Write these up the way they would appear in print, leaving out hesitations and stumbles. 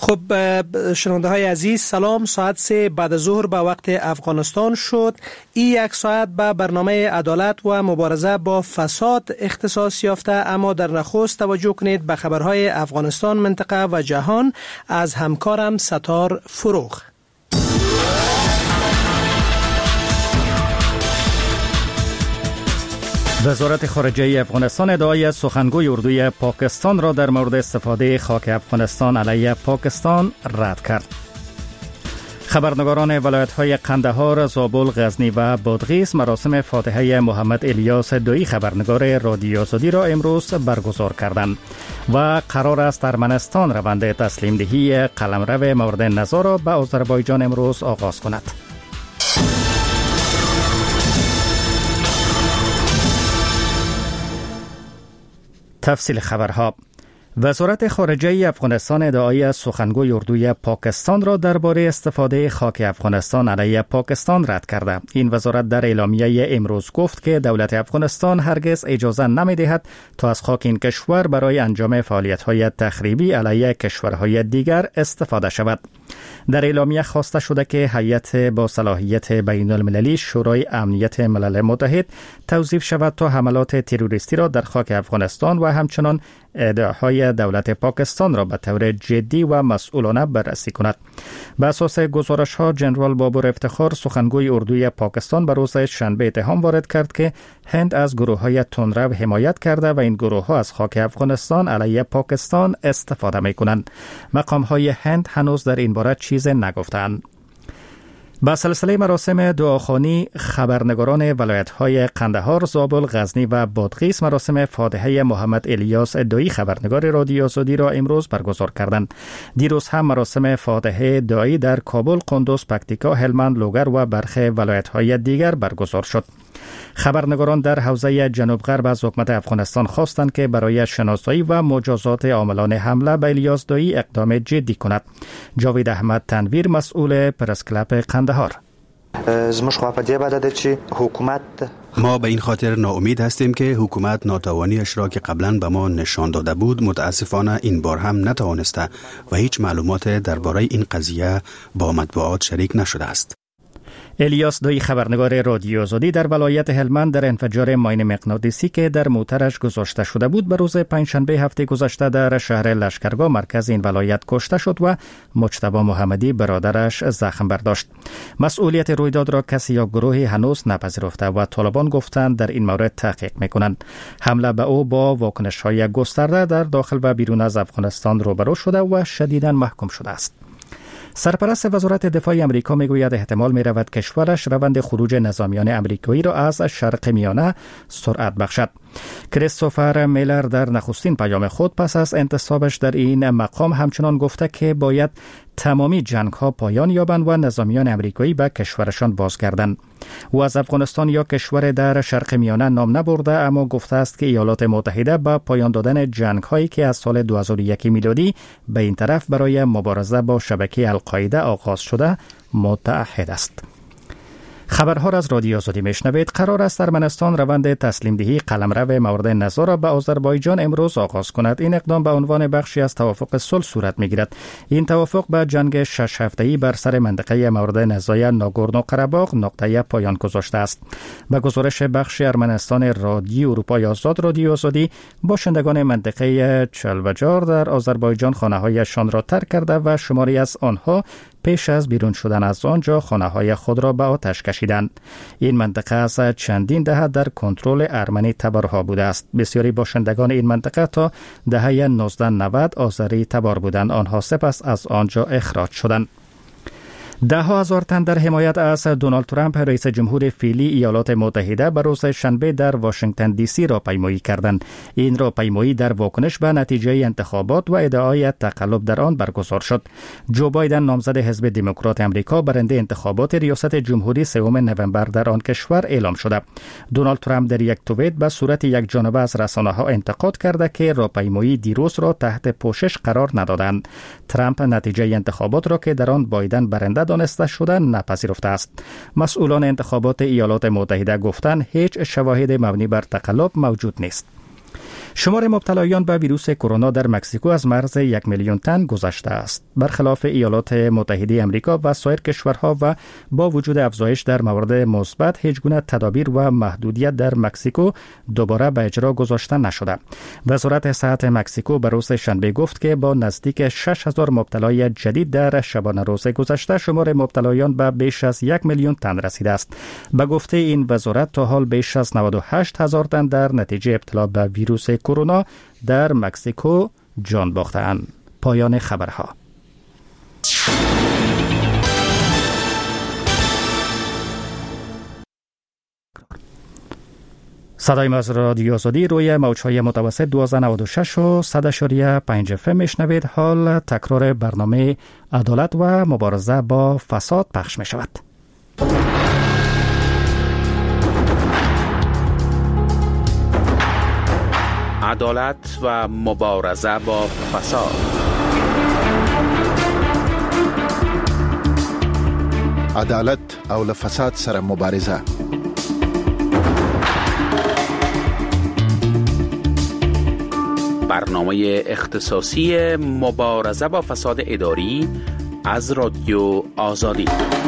خب شنونده های عزیز سلام. ساعت 3 بعد از ظهر به وقت افغانستان شد. این یک ساعت به برنامه عدالت و مبارزه با فساد اختصاص یافته، اما در نخست توجه کنید به خبرهای افغانستان، منطقه و جهان از همکارم ستار فروغ. وزارت خارجه افغانستان ادعای سخنگوی اردوی پاکستان را در مورد استفاده خاک افغانستان علیه پاکستان رد کرد. خبرنگاران ولایت‌های قندهار، زابل، غزنی و بادغیس مراسم فاتحه محمد الیاس دویی خبرنگار رادیو آزادی را امروز برگزار کردند و قرار است ارمنستان روند تسلیم دهی قلمرو مورد نظر را به آذربایجان امروز آغاز کند. تفصیل خبرها. وزارت خارجه افغانستان ادعای سخنگوی اردوی پاکستان را درباره استفاده خاک افغانستان علیه پاکستان رد کرده. این وزارت در اعلامیه امروز گفت که دولت افغانستان هرگز اجازه نمی‌دهد تا از خاک این کشور برای انجام فعالیت‌های تخریبی علیه کشورهای دیگر استفاده شود. در اعلامیه خواسته شده که هیئت با صلاحیت بین المللی شورای امنیت ملل متحد توظیف شود تا حملات تروریستی را در خاک افغانستان و همچنان ادعاهای دولت پاکستان را به طور جدی و مسئولانه بررسی کند. به اساس گزارش ها، جنرال بابر افتخار سخنگوی اردوی پاکستان به روز شنبه اتهام وارد کرد که هند از گروه های تندرو حمایت کرده و این گروه ها از خاک افغانستان علیه پاکستان استفاده می کنند. مقام های هند هنوز در این باره چیز نگفتند. با سلسله مراسم دعاخوانی، خبرنگاران ولایت‌های قندهار، زابل، غزنی و بادغیس مراسم فاتحه محمد الیاس دویی خبرنگار رادیو آزادی را امروز برگزار کردند. دیروز هم مراسم فاتحه دعایی در کابل، قندوز، پکتیکا، هلمند، لوگر و برخی ولایت‌های دیگر برگزار شد. خبرنگاران در حوزه جنوب غرب از حکومت افغانستان خواستند که برای شناسایی و مجازات عاملان حمله به الیاس دویی اقدام جدی کند. جاوید احمد تنویر، مسئول پرس کلاب قندهار: ما به این خاطر ناامید هستیم که حکومت ناتوانیش را که قبلا به ما نشان داده بود متاسفانه این بار هم نتوانسته و هیچ معلومات درباره این قضیه با مطبوعات شریک نشده است. الیاس دویی خبرنگار رادیو آزادی در ولایت هلمند در انفجار ماین مغناطیسی که در موترش گذاشته شده بود به روز پنجشنبه هفته گذشته در شهر لشکرگاه مرکز این ولایت کشته شد و مجتبی محمدی برادرش زخم برداشت. مسئولیت رویداد را کسی یا گروهی هنوز نپذیرفته و طالبان گفتند در این مورد تحقیق میکنند. حمله به او با واکنش‌های گسترده در داخل و بیرون از افغانستان روبرو شده و شدیداً محکوم شده است. سرپرست وزارت دفاع امریکا میگوید احتمال می رود کشورش روند خروج نظامیان امریکایی را از شرق میانه سرعت بخشد. کریستوفر میلر در نخستین پیام خود پس از انتصابش در این مقام همچنان گفته که باید تمامی جنگ ها پایان یابند و نظامیان امریکایی به کشورشان بازگردند. او از افغانستان یا کشور در شرق میانه نام نبرده، اما گفته است که ایالات متحده با پایان دادن جنگ هایی که از سال 2001 میلادی به این طرف برای مبارزه با شبکه القاعده آغاز شده متعهد است. خبرها را از رادیو آزادی میشنوید. قرار است ارمنستان روند تسلیم دهی قلمرو مورد نظر را به آذربایجان امروز آغاز کند. این اقدام به عنوان بخشی از توافق صلح صورت میگیرد. این توافق به جنگ 6 هفته‌ای بر سر منطقه مورد نزاع ناگورنو قره‌باغ نقطه پایان گذاشته است. به گزارش بخش ارمنستان رادیو اروپای آزاد رادیو آزادی، باشندگان منطقه چلبجار در آذربایجان خانه‌هایشان را ترک کرده و شماری از آنها پیش از بیرون شدن از آنجا خانه‌های خود را به آتش کشیدند. این منطقه از چندین دهه در کنترل ارمنی تبارها بوده است. بسیاری باشندگان این منطقه تا دهه 1990 آذری تبار بودند. آنها سپس از آنجا اخراج شدند. ده ها هزار تن در حمایت از دونالد ترامپ رئیس جمهور فعلی ایالات متحده به روز شنبه در واشنگتن دی سی راهپیمایی کردند. این راهپیمایی در واکنش به نتیجه انتخابات و ادعای تقلب در آن برگزار شد. جو بایدن نامزد حزب دموکرات امریکا برنده انتخابات ریاست جمهوری 3 نوامبر در آن کشور اعلام شده. دونالد ترامپ در یک توییت به صورت یک جانبه از رسانه‌ها انتقاد کرده که راهپیمایی دیروز را تحت پوشش قرار ندادند. ترامپ نتیجه انتخابات را که در آن بایدن برنده دانسته شده نپذیرفته است. مسئولان انتخابات ایالات متحده گفتند هیچ شواهد مبنی بر تقلب موجود نیست. شمار مبتلایان به ویروس کرونا در مکزیکو از مرز 1 میلیون تن گذشته است. برخلاف ایالات متحده آمریکا و سایر کشورها و با وجود افزایش در موارد مثبت، هیچ گونه تدابیر و محدودیت در مکزیکو دوباره به اجرا گذاشته نشده. وزارت صحت مکزیکو به روز شنبه گفت که با نزدیک 6000 مبتلای جدید در شبانه روز گذشته، شمار مبتلایان به بیش از 1 میلیون تن رسیده است. به گفته این وزارت تا حال بیش از 98000 تن در نتیجه ابتلا به ویروس کرونا در مکزیکو جان باختند. پایان خبرها. صدای ما از رادیو آزادی روی موج‌های متوسط 1296 و 100.5 FM میشنوید. حال تکرار برنامه عدالت و مبارزه با فساد پخش می شود. عدالت و مبارزه با فساد. عدالت او له فساد سره مبارزه. برنامه اختصاصی مبارزه با فساد اداری از رادیو آزادی.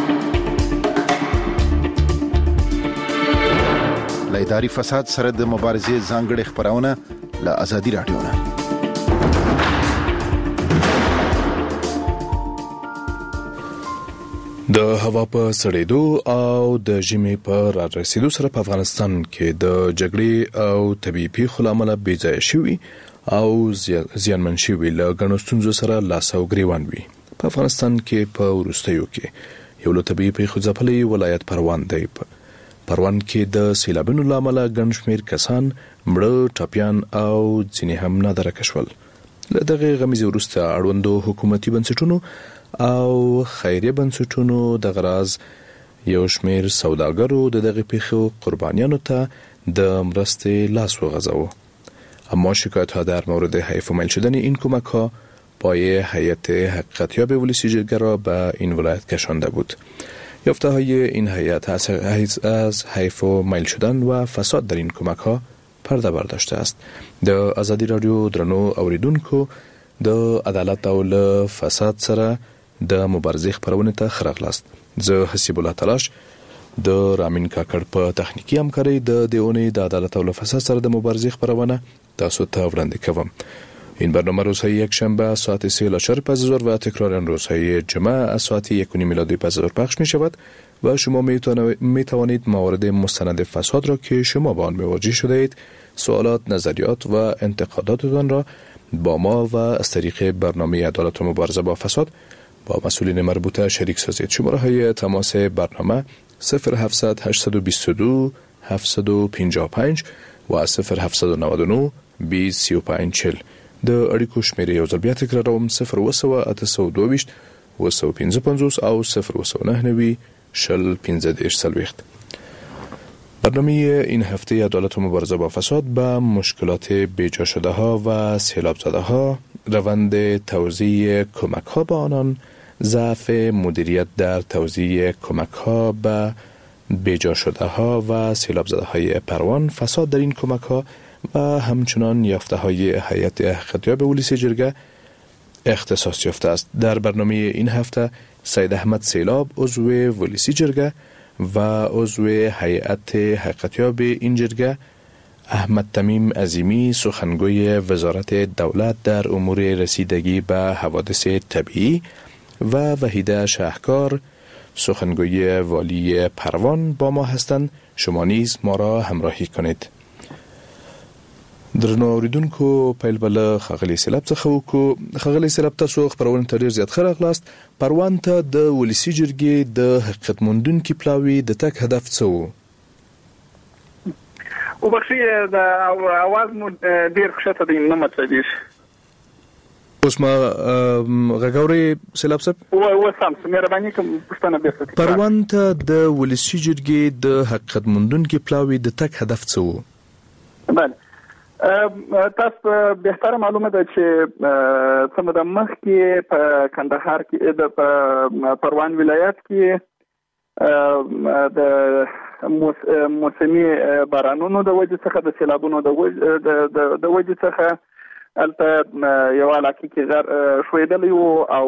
له اداري فساد سره د مبارزې ځانګړي خبرونه له آزادي رادیو نه. د هوا په سړېدو او د ژمي په رارسېدو سره په افغانستان کې د جګړې او طبيعي پیښو لامل بېځایه شوي او زیانمن شوي له ګڼو ستونزو سره لاس او ګریوان وي. په افغانستان کې په وروستیو کې یو له طبيعي پیښو ځپلي ولایت پروان دی. پروان کې د سیلابونو لامل ګڼ شمېر کسان مړه، ټپیان او ځینې هم نادرکه شول. له دغه غمیزې وروسته اړوندو حکومتي بنسټونو او خیریه بنسټونو د غراز یو شمېر سوداګرو د دغه پیښو قربانیانو ته د مرستې لاس وغځاوه. اما شکایت‌ها در مورد حیف و میل شدن این کمک‌ها پای هیئت حقیقتیاب ولسی جرگه را به این ولایت کشانده بود. یافته‌های این هیئت از حیف و میل شدن و فساد در این کمک‌ها پرده برداشته است. د آزادی رادیو درنو اوریدونکو د عدالت او له فساد سره د مبارزې خبرونه ته خراغلاست. زه حسیب الله تلاش د رامین کاکړ په تخنیکی همکاري د دیونه د عدالت او له فساد سره د مبارزې خبرونه تاسو ته وړاندې کوم. این برنامه روزهای یک شنبه ساعت 3:50 و تکرار روزهای جمعه از ساعت 1:30 میلادی پخش می شود و شما می توانید موارد مستند فساد را که شما با آن مواجه شده اید، سوالات، نظریات و انتقاداتتان را با ما و از طریق برنامه عدالت و مبارزه با فساد با مسئولین مربوطه شریک سازید. شماره های تماس برنامه 0700 822 755 و 0799 203540. د اړیکو شمیرې یو ځل بیا تکراروم 02822 255 او 029 015 برنامه این هفته عدالت و مبارزه با فساد به مشکلات بیجا شده ها و سیلاب زده ها، روند توزیع کمک ها به آنان، ضعف مدیریت در توزیع کمک ها به بیجا شده ها و سیلاب زده های پروان، فساد در این کمک ها و همچنان یافته های هیئت حقیقتیاب ولسی جرگه اختصاص یافته است. در برنامه این هفته سید احمد سیلاب عضو ولسی جرگه و عضو هیئت حقیقتیاب این جرگه، احمد تمیم عظیمی سخنگوی وزارت دولت در امور رسیدگی به حوادث طبیعی و وحیده شهکار سخنگوی والی پروان با ما هستند. شما نیز ما را همراهی کنید. درنو اوریدونکو پیل بل خغلی سیلاب څخه وکړو. خغلی سیلاب تاسو خبرونه ته ډیر زیات خراغلاست. پروان ته د ولسی جرګې د حقیقت موندونکو پلاوی د تک هدف څه وو؟ او بخښي د اواز مو ډیر ښه دی نه متدیش. اوس ما غاوري سیلاب صاحب و سم مهرباني کوم پښتنه بیرته. پروان ته د ولسی جرګې د حقیقت موندونکو پلاوی د تک هدف څه وو؟ بله تاسو بهتره معلومه ده چې څنګه د مخ کې په کندهار کې د پروان ولایت کې د موسمي بارانونو د وجې څخه د سیلابونو د وجې څخه البته یو علاقه کې غر شویدلی او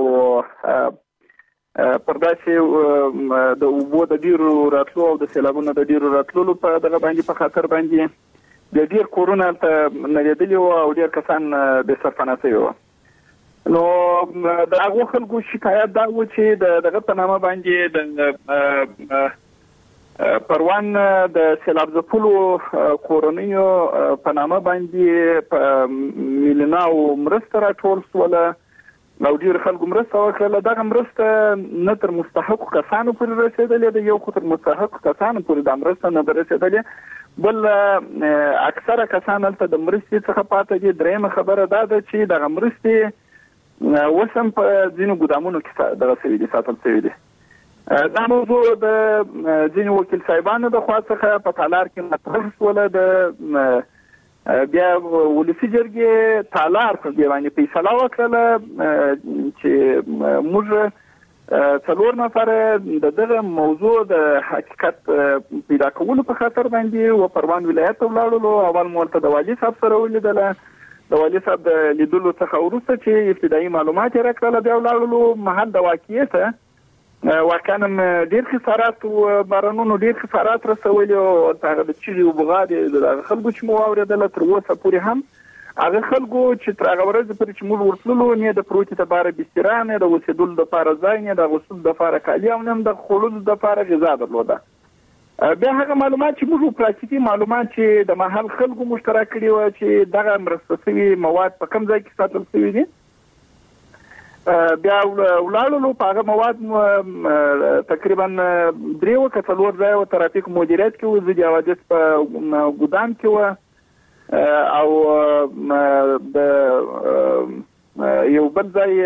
پرداسي د اوبو د ډیرو راتلو او د سیلابونو د ډیرو راتلو په دغه باندې په خاطر باندې د ډیر کورونه ته نړیدلی او ډیر کسان به سرپناه شوي وو. نو د هغو خلکو شکایت دا و چې دغه په نامه باندې د پروان د سیلاب ځپلو کورنیو په نامه باندې په میلیونه او مرسته راټول شوله او ډیر خلکو مرسته وکړه. دغه مرسته نه تر مستحق کسانو پورې رسېدلې ده، یو خو تر مستحق کسانو پورې د مرسته نه رسېدلې، بل اکثره کسان هلته د مرستې څخه پاتې دي. درېیمه خبره دا ده چې دغه مرستې اوس هم په ځینو ګودامونو کې دغه شوي دي، ساتل شوي دي. دا موضوع د ځینو وکیل صاحبانو د خوا څخه په تالار کې مطرح شوله. د بیا ولسي جرګې تالار په دې باندې فیصله وکړله چې موږ 4 نفر دغه موضوع د حقیقت پیدا کولو په خاطر باندې و پروان ولایت ته ولاړو. اول مولته د والي صاحب سره ولیدله، د والي صاحب د لیدلو څخه وروسته چې ابتدایي معلومات یې راکړل، بیا ولاړو محل د واقعیت واقعا ډیر خسارات او بارانونو ډیر خسارات رسولي او هغه د چيري او بغادي د خلکو چې مو اوریدل تر اوسه پورې هم هغه خلکو چې تر هغه ورځ پورې چې موږ ورتلو نه د پروتې لپاره بسترانه د وسیدل د لپاره ځای نه د غسل د لپاره کالي او نه د خلود د لپاره غذا درلوده. بیا هغه معلومات چې موږ پراکتیکي معلومات چې د محل خلکو مشترک کړي و چې دغه مرستوي مواد په کوم ځای کې ساتل شوی دي، بیا ولاړو په هغه مواد تقریبا 3 وکړه 4 ځای او ترافیک مدیریت کې و، ځي حوادث په ګودام کې و او د یو بل ځای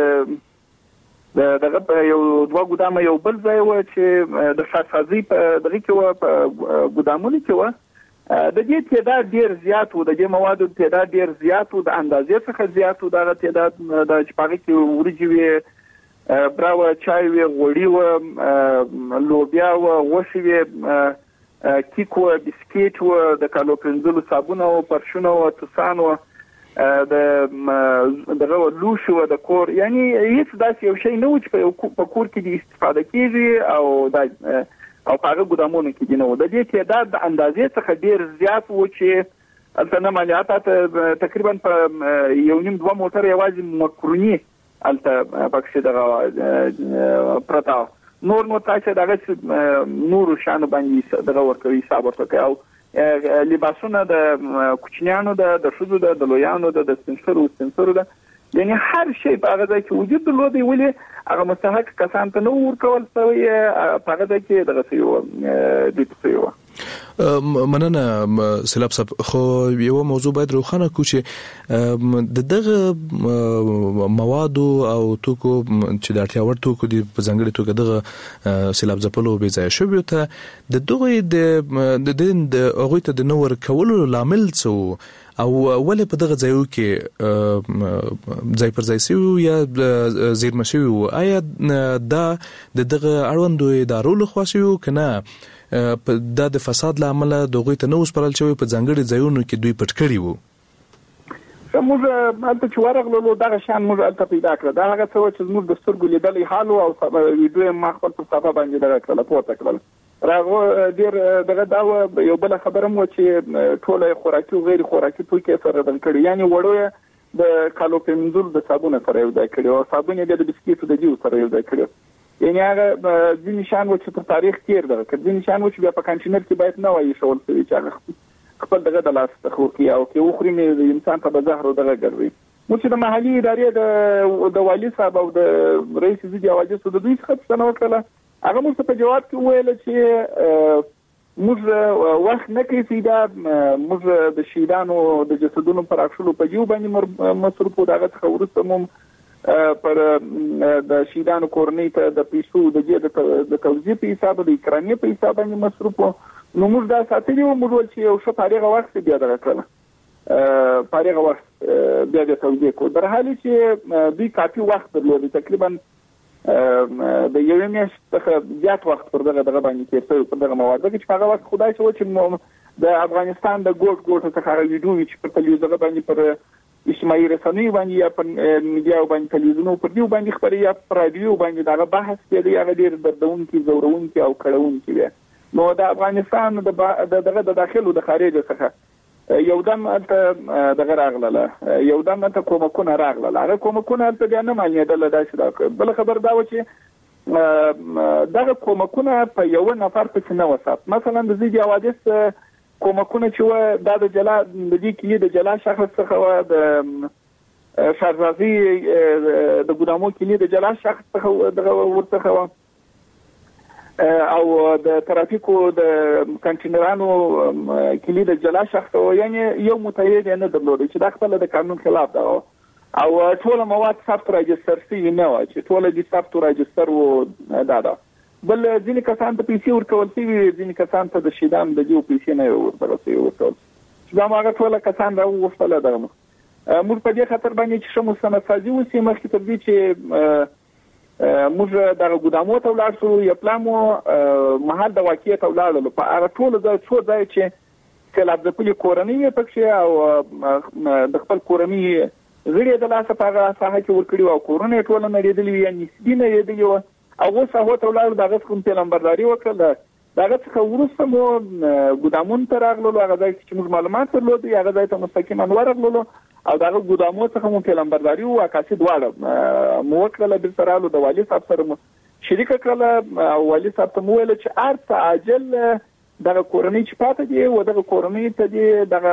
دغه یو 2 ګودام یو بل ځای و چې د شاسازي په دغه کې و په ګودامونو کې و. د دې تعداد ډیر زیات و، د دې موادو تعداد ډیر زیات و، د اندازې څخه زیات و. دا تعداد د چپاغي کې ورجی وی براو چای وی غوړی و لوبیا و غوښې وی کیکو بسکټ و د کالو پرنځلو صابون او پرشونه او توسان و د دغه لوش و د کور، یعنی هیڅ داسې یو شی نه و چې په کور کې د استفاده کیږي او او هغه ګودامونو کې دینه و. د دې تعداد د اندازې څخه ډیر زیات و چې البته مالیات تقریبا په 1.5-2 موټر یوازې مکرونی البته پکې دغه پرتا نور نو تاسو دغه نور شانو باندې دغه ورکوي حساب ورکوي او لباسونه د کوچنیانو د شوزو د لویانو د سنسورو د یعنی هر شی په هغه ځای کې وجود درلودي، ولې هغه مستحق کسان ته نو ورکول شوی په هغه ځای کې دغه سیو مننه سلاب صاحب. خو یو موضوع باید روښانه کو چې دغه مواد او توکو چې د اړتیا وړ توکو د ځنګړي توګه دغه سلاب ځپلو به ځای شوی ته د دغه د هغه ته د نور کولو لامل څه او ولې په دغه ځایو کې ځای پر ځای سوي یا زیرمه شوي، آیا دا دغه اړوندو ادارو لخوا شوي کنه دا د فساد لامل دغه ته نو سپارل شوی په ځنګړي ځایونو کې دوی پټ کړی وو؟ موږ البته چې ورغلو دغه شان موږ البته پیدا کړ دا هغه څه چې موږ د سترګو لیدلې حال او ویډیو ما خپل په صفحه باندې دغه کړل پورته کړل. راغو ډیر دغه دا یو بل خبره مو چې ټوله خوراکي او غیر خوراکي توکي سره بدل کړي، یعنی وړو د کالو پنځول د صابون سره یو ځای کړي او صابون د بسکټو د جیو سره یو ځای کړي. یعنی هغه د نشان و چې په تاریخ کې درغه کړي نشان و چې بیا په کانټینر کې باید نه وایي شول چې هغه خپل دغه د لاس تخوکی او کې وخري مې انسان ته به زهر دغه ګرځي. مو چې د محلي ادارې د والي صاحب او د رئیس ځدی حوادث د دوی څخه څنګه وکړه هغه موږ په جواب کې ویل چې موږ وخت نه کوي دا موږ د شهیدانو د جسدونو پر اخلو په یو باندې مصروف دغه څخه ورسته مو پر د شهیدانو کورنۍ ته د پیسو د توزیع په حساب د اکرامي په حساب باندې مصروف نو موږ دا ساتلی و. موږ چې یو څه فارغ وخت بیا درک کړل فارغ وخت بیا د توزیع کو در حالي چې دوی کافي وخت درلود تقریبا د یوې میاشتې څخه زیات وخت پر دغه باندې تیر شوی پر دغه مواد کې چې هغه وخت خدای شو چې د افغانستان د ګوټ څخه ویډیو چې په تلویزیون باندې پر اجتماعي رسنیو باندې یا په میډیا باندې تلویزیونو پر دیو باندې خبري یا پر رادیو باندې دغه بحث کېږي هغه ډیر دردونکي زورونکي او کړهونکي وي. نو د افغانستان د داخلو د خارج څخه یو دم دغه راغله یو دم ته کومکونه راغله هغه کومکونه ته بیا نه معنیدل دا چې بل خبر دا و چې دغه کومکونه په یو نفر پسې نه وسات. مثلا د زیږ حوادث کومکونه چې و د جلا د دې کې د جلا شخص څخه و د شارزازي د ګودامو کې د جلا شخص څخه دغه ورته و او د ترافیکو د کنټینرانو کلی د جلا شخص و یعنی یو متعهد نه درلود چې د خپل د قانون خلاف ده او ټول مواد ثبت راجستر شي نه و چې ټول د ثبت راجستر و دا بل ځینې کسان ته پیسې ورکول شي ځینې کسان ته د شیدان د دیو پیسې نه ورکول چې دا هغه ټول کسان راوغوښتل دغه موږ په دې خاطر باندې چې شمو سمسازي وسی مخکې تر دې چې موږ دغه ګودامو ته ولاړ شو یا پلانو محل د واقعیت ولاړل په هغه ټول ځای چې سیلاب ځپلي کورنۍ پکې او د خپل کورنۍ غړي د لاسه په هغه ساحه کې ورکړي او کورنۍ ټول نه لري یا نسبی نه لري او اوس هغه ته ولاړ دغه کوم پیغمبرداري وکړه دغه څخه ورسته مو ګودامون ته راغلو هغه ځای چې موږ معلومات درلود هغه ځای ته مستقیما ورغلو او دغه ګودامو څخه مو پیغمبرداري او عکاسي دواړه مو وکړه د سرالو د والی صاحب سره شریک کړل او والی صاحب ته مو ویل چې ارڅ عاجل دغه کورنۍ چې پاتې دی او دغه کورنۍ ته دی دغه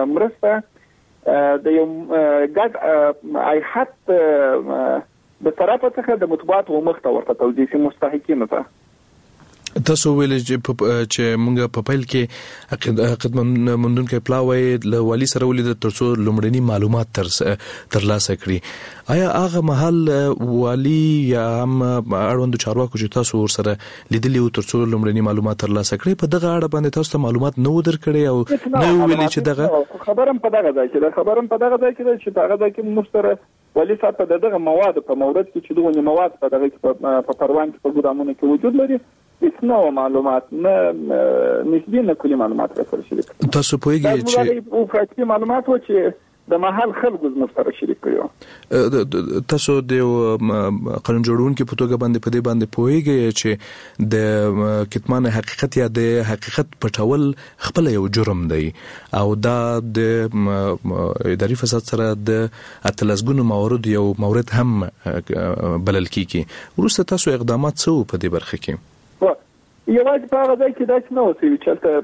مرسته د یو ګډ ایحت د طرفه څخه د مطبوعات او مخ ته ورته توضیح مستحقین ته تاسو ویل چې موږ په پیل کې خدمت مندونکو پلاوی له والی سره ولید ترڅو لومړني معلومات ترلاسه کړي آیا هغه محل والی یا هم اړوند چارواکو چې تاسو ورسره لیدلی ترڅو لومړني معلومات ترلاسه کړي په دغه اړه باندې تاسو ته معلومات نه ودرکړي او نه ویل چې دغه خبرم په دغه ځای چې دغه ځای کې مستره والی صاحب په دغه مواد په مورد کې چې دغه مواد په دغه په پروان کې په ګودامونو کې وجود لري هیڅ نو معلومات نه نسبی نه کلی معلومات راځي شریک تاسو پوهیږئ چې او فاکتي معلومات و چې د محل خلکو زموږ سره شریک کړو تاسو د قانون جوړونکو په توګه باندې په دې باندې پوهیږئ چې د کتمان حقیقت یا د حقیقت پټول خپل یو جرم دی او دا د اداري فساد سره د اتلسګونو موارد یو مورد هم بلل کیږي ورسته تاسو اقدامات څه په دې برخه کې یوازې په هغه ځای کې دا چې نه وسوي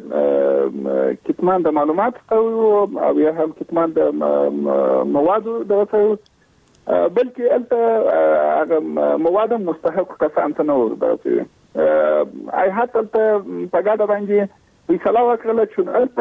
چې کتمان د معلومات او یا هم کتمان د موادو دغه بلکې هغه مواد مستحق کسان ته نه ورسوي آی حتی په ګاډه باندې فیصله وکړه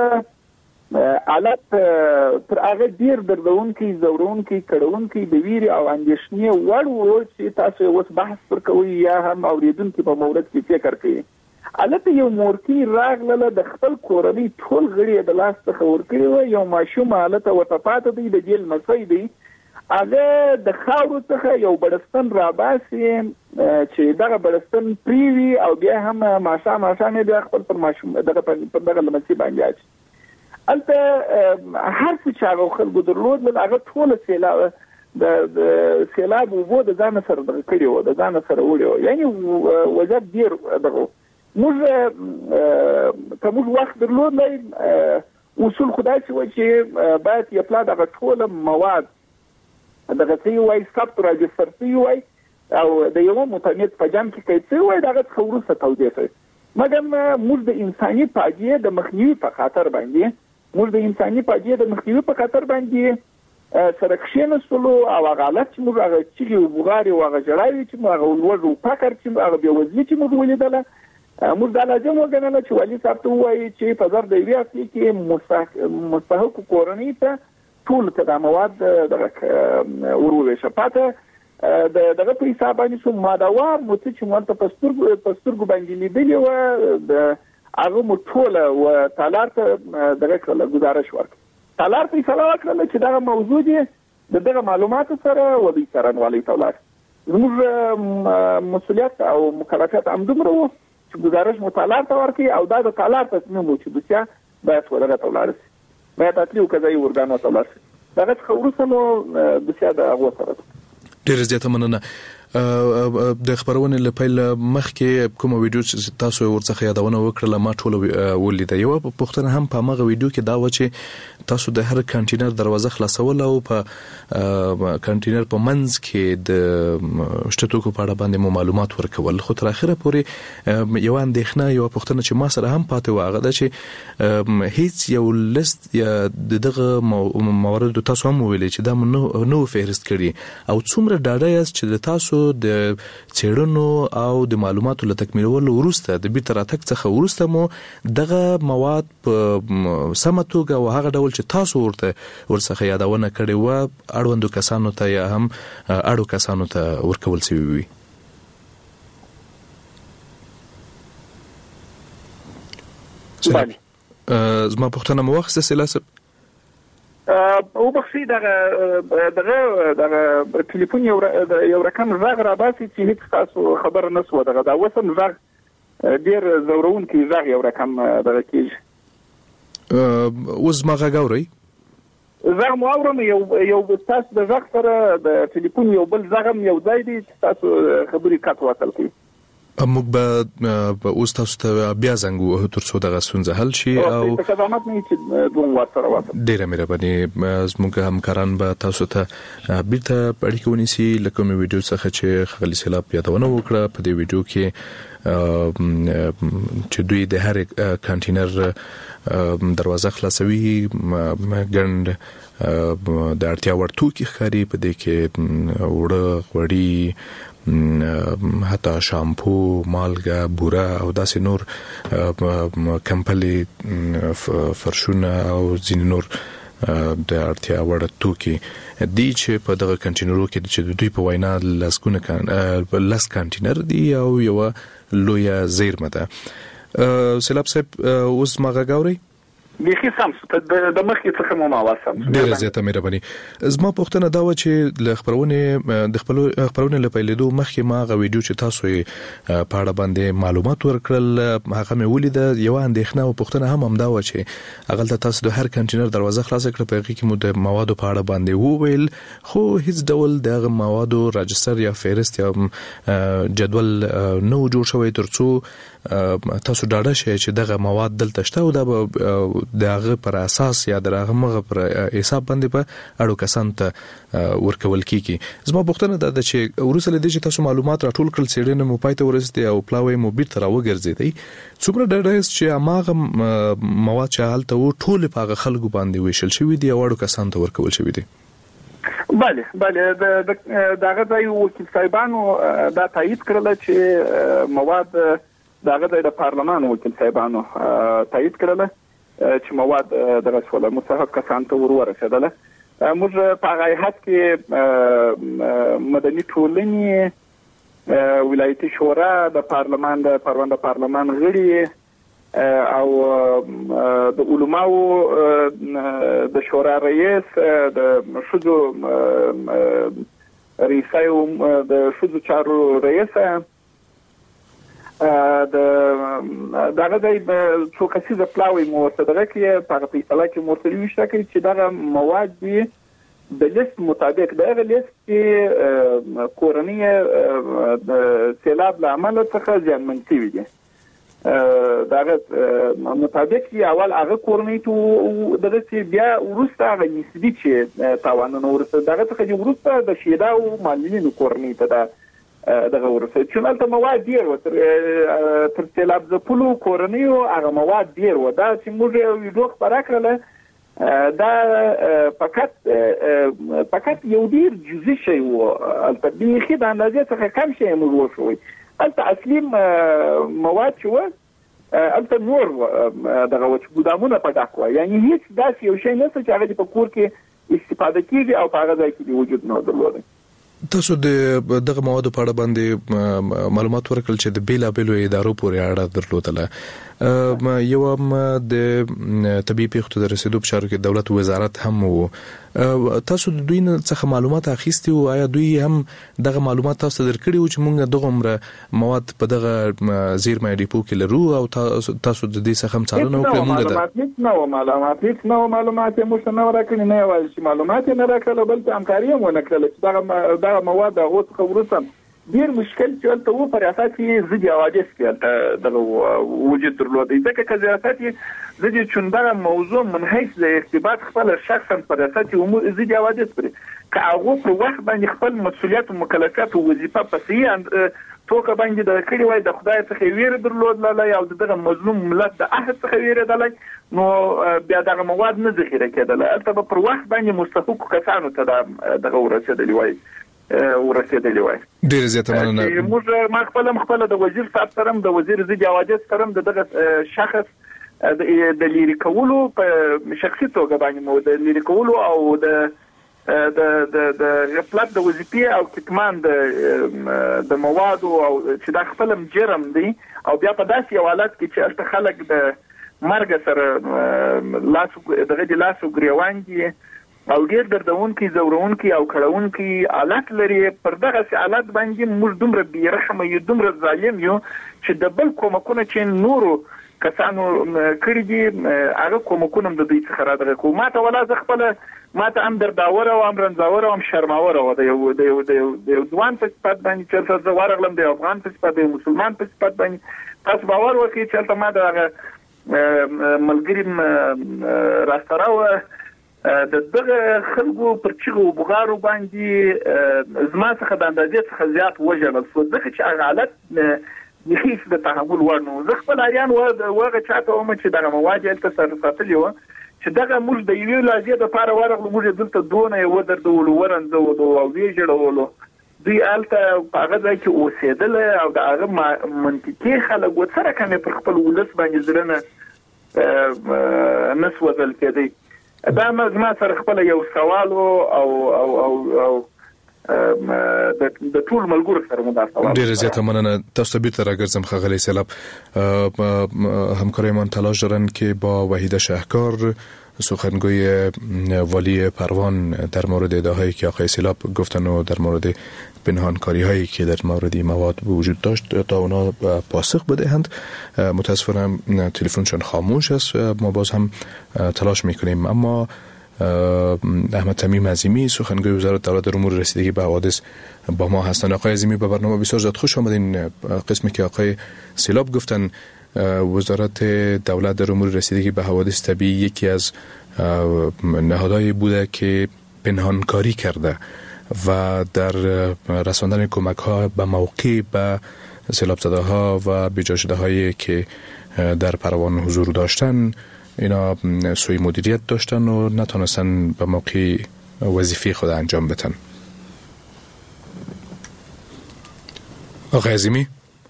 چې حالت تر هغه ډیر دردونکي زورونکي کړهونکي د ویري او اندېښنې وړ وو چې تاسو اوس بحث وکوي یا هم اوریدونکو په مورد کې فکر کوي البته یو مورکی راغله د خپل کورنۍ ټول غړي د لاس څخه ورکړي و یو ماشوم حالت ورته پاتې دی د جیل مسوي دی هغه د خاورو څخه یو بړستن راباسي چې دغه بړستن پریوي او بیا هم ماشه نه بیا خپل پر ماشوم دغه لمسی باندې اچي البته هر څه چې هغه خلکو درلود هغه ټول سیلاب د سیلاب وو د ځان سره دغه کړي و د ځان سره وړي یعنی وجب ډیر دغه موږ وخت درلود اصول خدای چې باید یو پلا دغه ټول مواد دغه څه وای ثبت راجستر سی وای او د یو متعهد په جام کې کوي وای دغه خورسته توضیح کوي مګر موږ د انساني فاجعه د مخنیوي په خاطر باندې سره کښینستلو او غلط چې موږ هغه چې وګړي او هغه جړاوي چې موږ ولور فکر چې هغه به وځي چې موږ ولیدل موږ د لازم وګڼل چې والی صاحب ته وایي چې په زر د ویاس کې مستحق کورنۍ ته ټول ته د مواد دغه ورو شپاته دغه په حساب باندې سو مادوار مو چې مونږ په سترګو باندې لیدلی و د هغه مټوله و تالار ته دغه کله گزارش ورک تالار په سلام کړل چې دا موضوع دي دغه معلومات سره ودی سره والی تولار زموږ مسؤلیت او مکلفیت همدومره و چې گزارش مطالعه ته ورکړي او دا د طالب تصمیم و چې دوسیه باید ولغه ته ولاړ شي، باید اصلي او قضایي ارګانو ته ولاړ شي. دغه څخه وروسته نو دوسیه د هغو سره ده. ډېره زیاته مننه. د خبرونې لپاره مخکې کوم ویډیو چې تاسو ورڅخه یادونه وکړه ما ټول ولیده. یو پوښتنه هم په هغه ویډیو کې دا و چې تاسو د هر کانټینر دروازه خلاصول او په کانټینر په منځ کې د شتوکو په اړه باندې معلومات ورکول، خو تر اخره پورې یو اندېښنه یو پوښتنه چې ما سره هم پاتې و هغه ده چې هیڅ یو لیست یا دغه موارد تاسو هم ویلي چې دا نو فهرست کړي او څومره ډاډه یاست چې تاسو د څېړنو او د معلوماتو له تکمیلولو وروسته د بیرته راتګ څخه وروسته مو دغه مواد په سمه توګه او هغه ډول چې تاسو ورڅخه یادونه کړې و اړوندو کسانو ته یا هم اړو کسانو ته ورکول شوي وي؟ زما پوښتنه مو واخیسته سلاسب؟ او بخشي دغه ټلیفون یو رقم غږ را باسي چې هیڅ تاسو خبر نه سو دغه دا وسم غږ ډیر زورون کې غږ یو رقم دغه کېږي. اوس ما غږ اورئ؟ زغم اورم یو تاسو د غږ سره د ټلیفون یو بل زغم یو ځای دی چې تاسو خبرې کات وصل کوي. موږ به اوس تاسو ته بیا زنګ ووهو تر څو دغه ستونزه حل شي او په خدمت نه چې دوه وخت سره وته. ډیره مهرباني. زموږ همکاران به تاسو ته بیرته اړیکه ونیسي لکه مې ویډیو څخه چې خغلی سیلاب یادونه وکړه. په دې ویډیو کې چې دوی د هر کانټینر دروازه خلاصوي ګند د اړتیا وړ توکي ښکاري، په دې کې وړه غوړي حتی شامپو، مالګه، بوره او داسې نور کمپلې، فرشونه او ځینې نور د اړتیا وړ توکي دي چې په دغه کانټینرو کې چې دوی په وینا لس کانټینر دي او یو لویه زیرمه ده. سیلاب صاحب اوس ما غږ اورئ؟ بیخي سم د مخکې څخه مو ماواسم. ډیره زیاته مهرباني. زما پوښتنه دا و چې د خبرونه له پیلېدو مخکې ما غو ویډیو چې تاسو په اړه باندې معلومات ورکړل هغه مې ولید. یو اندېښنه او پوښتنه هم دا و چې هغه تاسو د هر کانټینر دروازه خلاص کړه، په هغه کې مو د موادو په اړه باندې وویل خو هیڅ ډول د موادو راجستر یا فهرست یا جدول نو جوړ شوی ترڅو تاسو ډاډه شئ چې دغه مواد دلته شته او دا دغه پر اساس یا دغه مغه پر حساب باندې په اړو کسان ته ورکول کیږي. زما پوښتنه دا ده چې ورسره د دې چې تاسو معلومات راټول کړل، څېړنه مو پای ته ورسېدي او پلاوی مو بیرته راوګرځېدی، څومره ډاډه یاست چې هغه مواد چې هلته و ټول په هغه خلکو باندې ویشل شوي دي او اړو کسان ته ورکول شوي دي؟ بله دغه ځای وکیل صاحبانو دا تایید کړل چې مواد دغه د پارلمان وکیل صاحبانو تایید کړل چې مواد دغه ټول مستحق کسان ته ورسېدل. موږ په هغه کې مدني ټولنې، ولایتي شورا، د پارلمان غړي او د علماو د شورا رئیس، د شذو رئیسایو، د شذو چارو رئیس، دغه د څو کسیزه پلاوی مو صدره کې په فیصله کې مرتلی وشته چې دغه مواد دي د لیست مطابق دغه لیست کې کورنۍ د سیلاب له امله څخه زیانمن شوي دي. دغه مطابق اول هغه کورنۍ ته دغه چې بیا وروسته هغه نسبي چې تاوانونه ورسره دغه څخه وروسته د شیدا او مالینو کورنۍ ته دغه ورسره چې نن ته مواد ډیر و تر سیلاب ځپلو کورنۍ هغه مواد ډیر و. دا چې موږ ویډیو خبره کړله دا فقط یو ډیر جزئی شی و، البته بیخي د اندازې څخه کم شی موږ وشوي. البته اصلي مواد چې و البته نور دغه چې ګودامونه په ډک و، یعنی هیڅ داسې یو شی نشته چې هغه په کور کې استفاده کیږي او په هغه ځای کې وجود نه درلودي. تاسو دغه موادو په اړه باندې معلومات ورکړل چې د بیلابیلو ادارو پورې اړه درلودله. یو هم د طبي پیښو د رسیدو په چارو کې دولت وزارت هم تاسو د دوی څخه معلومات اخیستي او آیا دوی هم دغه معلومات تاسو درکړي او چې موږ دغه عمر مواد په دغه زیرمه ډیپو کې لرو او تاسو د دې څخه هم څارنه وکړئ؟ معلومات موږ نه راکړي، نه وایي چې معلومات نه راکړل، بلکې همکاري هم ونه کړل چې دغه مواد هغه څخه ورسم ډیر مشکل چې ته و پر اساس کې زدي حوادث کې دغه وجود درلود. ځکه چې ریاست زدي چوندا موضوع من حیث د ارتباط خپل شخصا پر اساس امور زدي حوادث پرې که هغه په وخت باندې خپل مسؤلیت او مکلفیت او وظیفه پسې توګه باندې د کړي وای د خدای څخه ویره درلود لاله او دغه مظلوم ملت د احد څخه ویره دلای نو بیا دغه مواد نه ذخیره کېدل. البته پر وخت باندې مستحق کسانو ته دغه ورسېدلی وای. ډیر زیاته مننه. موږ ما خپل د وزیر صاحب سره د وزیر زدي حوادث سره دغه شخص د لیري کولو په شخصي توګه باندې مو د لیري کولو او د غفلت د وظیفې او کتمان د مواد او چې د خپل جرم دی او بیا په داسې یو حالت کې چې خلک د مرګ سره لاسو ګریوان دي او ډیر دردونکي زورونکي او کړهونکي حالت لري. پر دغه حالت باندې موږ دومره بیرحمه یو دومره ظالم یو چې د بل کومکونه چې نورو کسانو کړی دي هغه کومکونه د دې څخه راځي. حکومت ولا خپل ماته هم درداوره او هم رنځاوره او هم شرماوره و د دوان په صفت باندې چې زه ورغلم د افغان په صفت د مسلمان په صفت باندې تاسو باور وکړئ چې ما د ملګری راستراوه د دغه خلکو پر چغو بغارو باندې زما څخه د اندازې څخه زیات وژل شو ځکه چې هغه حالت هیڅ د تحمل وړ نه و. زه خپل اړیان وغه چاته وم چې دغه مواد هلته سره ساتلي وو چې دغه موږ د یوې لازمه د پاره ورغلو موږ دلته دونه یو دردولو ورنځو او ویجړولو دوی هلته هغه ځای کې اوسېدل او د هغه منطقي خلک ورسره کمې پر خپل ولس باندې زړه نه سوځل کېدی. دا ما سره خپل یو سوال او د ټول ملګرو سره مو دا سوال. ډیر زیاته مننه. تاسو به تر راګرځم خغلی سلام همکارایمان تلاش دارن که با وحیده شهکار سخنگوی والی پروان در مورد ادعاهایی که آقای سیلاب گفتن و در مورد پنهانکاری هایی که در مورد مواد وجود داشت تا اونا پاسخ بدهند. متاسفانه تلفنشان خاموش است. ما باز هم تلاش میکنیم. اما احمد تمیم عظیمی سخنگوی وزارت دولت در امور رسیدگی به حوادث با ما هستند. آقای عظیمی به برنامه بسیار زیاد خوش آمدین. قسمی که آقای سیلاب گفتن وزارت دولت در امور رسیدگی به حوادث طبیعی یکی از نهادهایی بوده که پنهانکاری کرده و در رساندن کمک ها به موقع به سیلاب زده ها و بیجا شده هایی که در پروان حضور داشتن اینا سوی مدیریت داشتن و نتونستن به موقع وظیفه خود انجام بدن. آقای عظیمی؟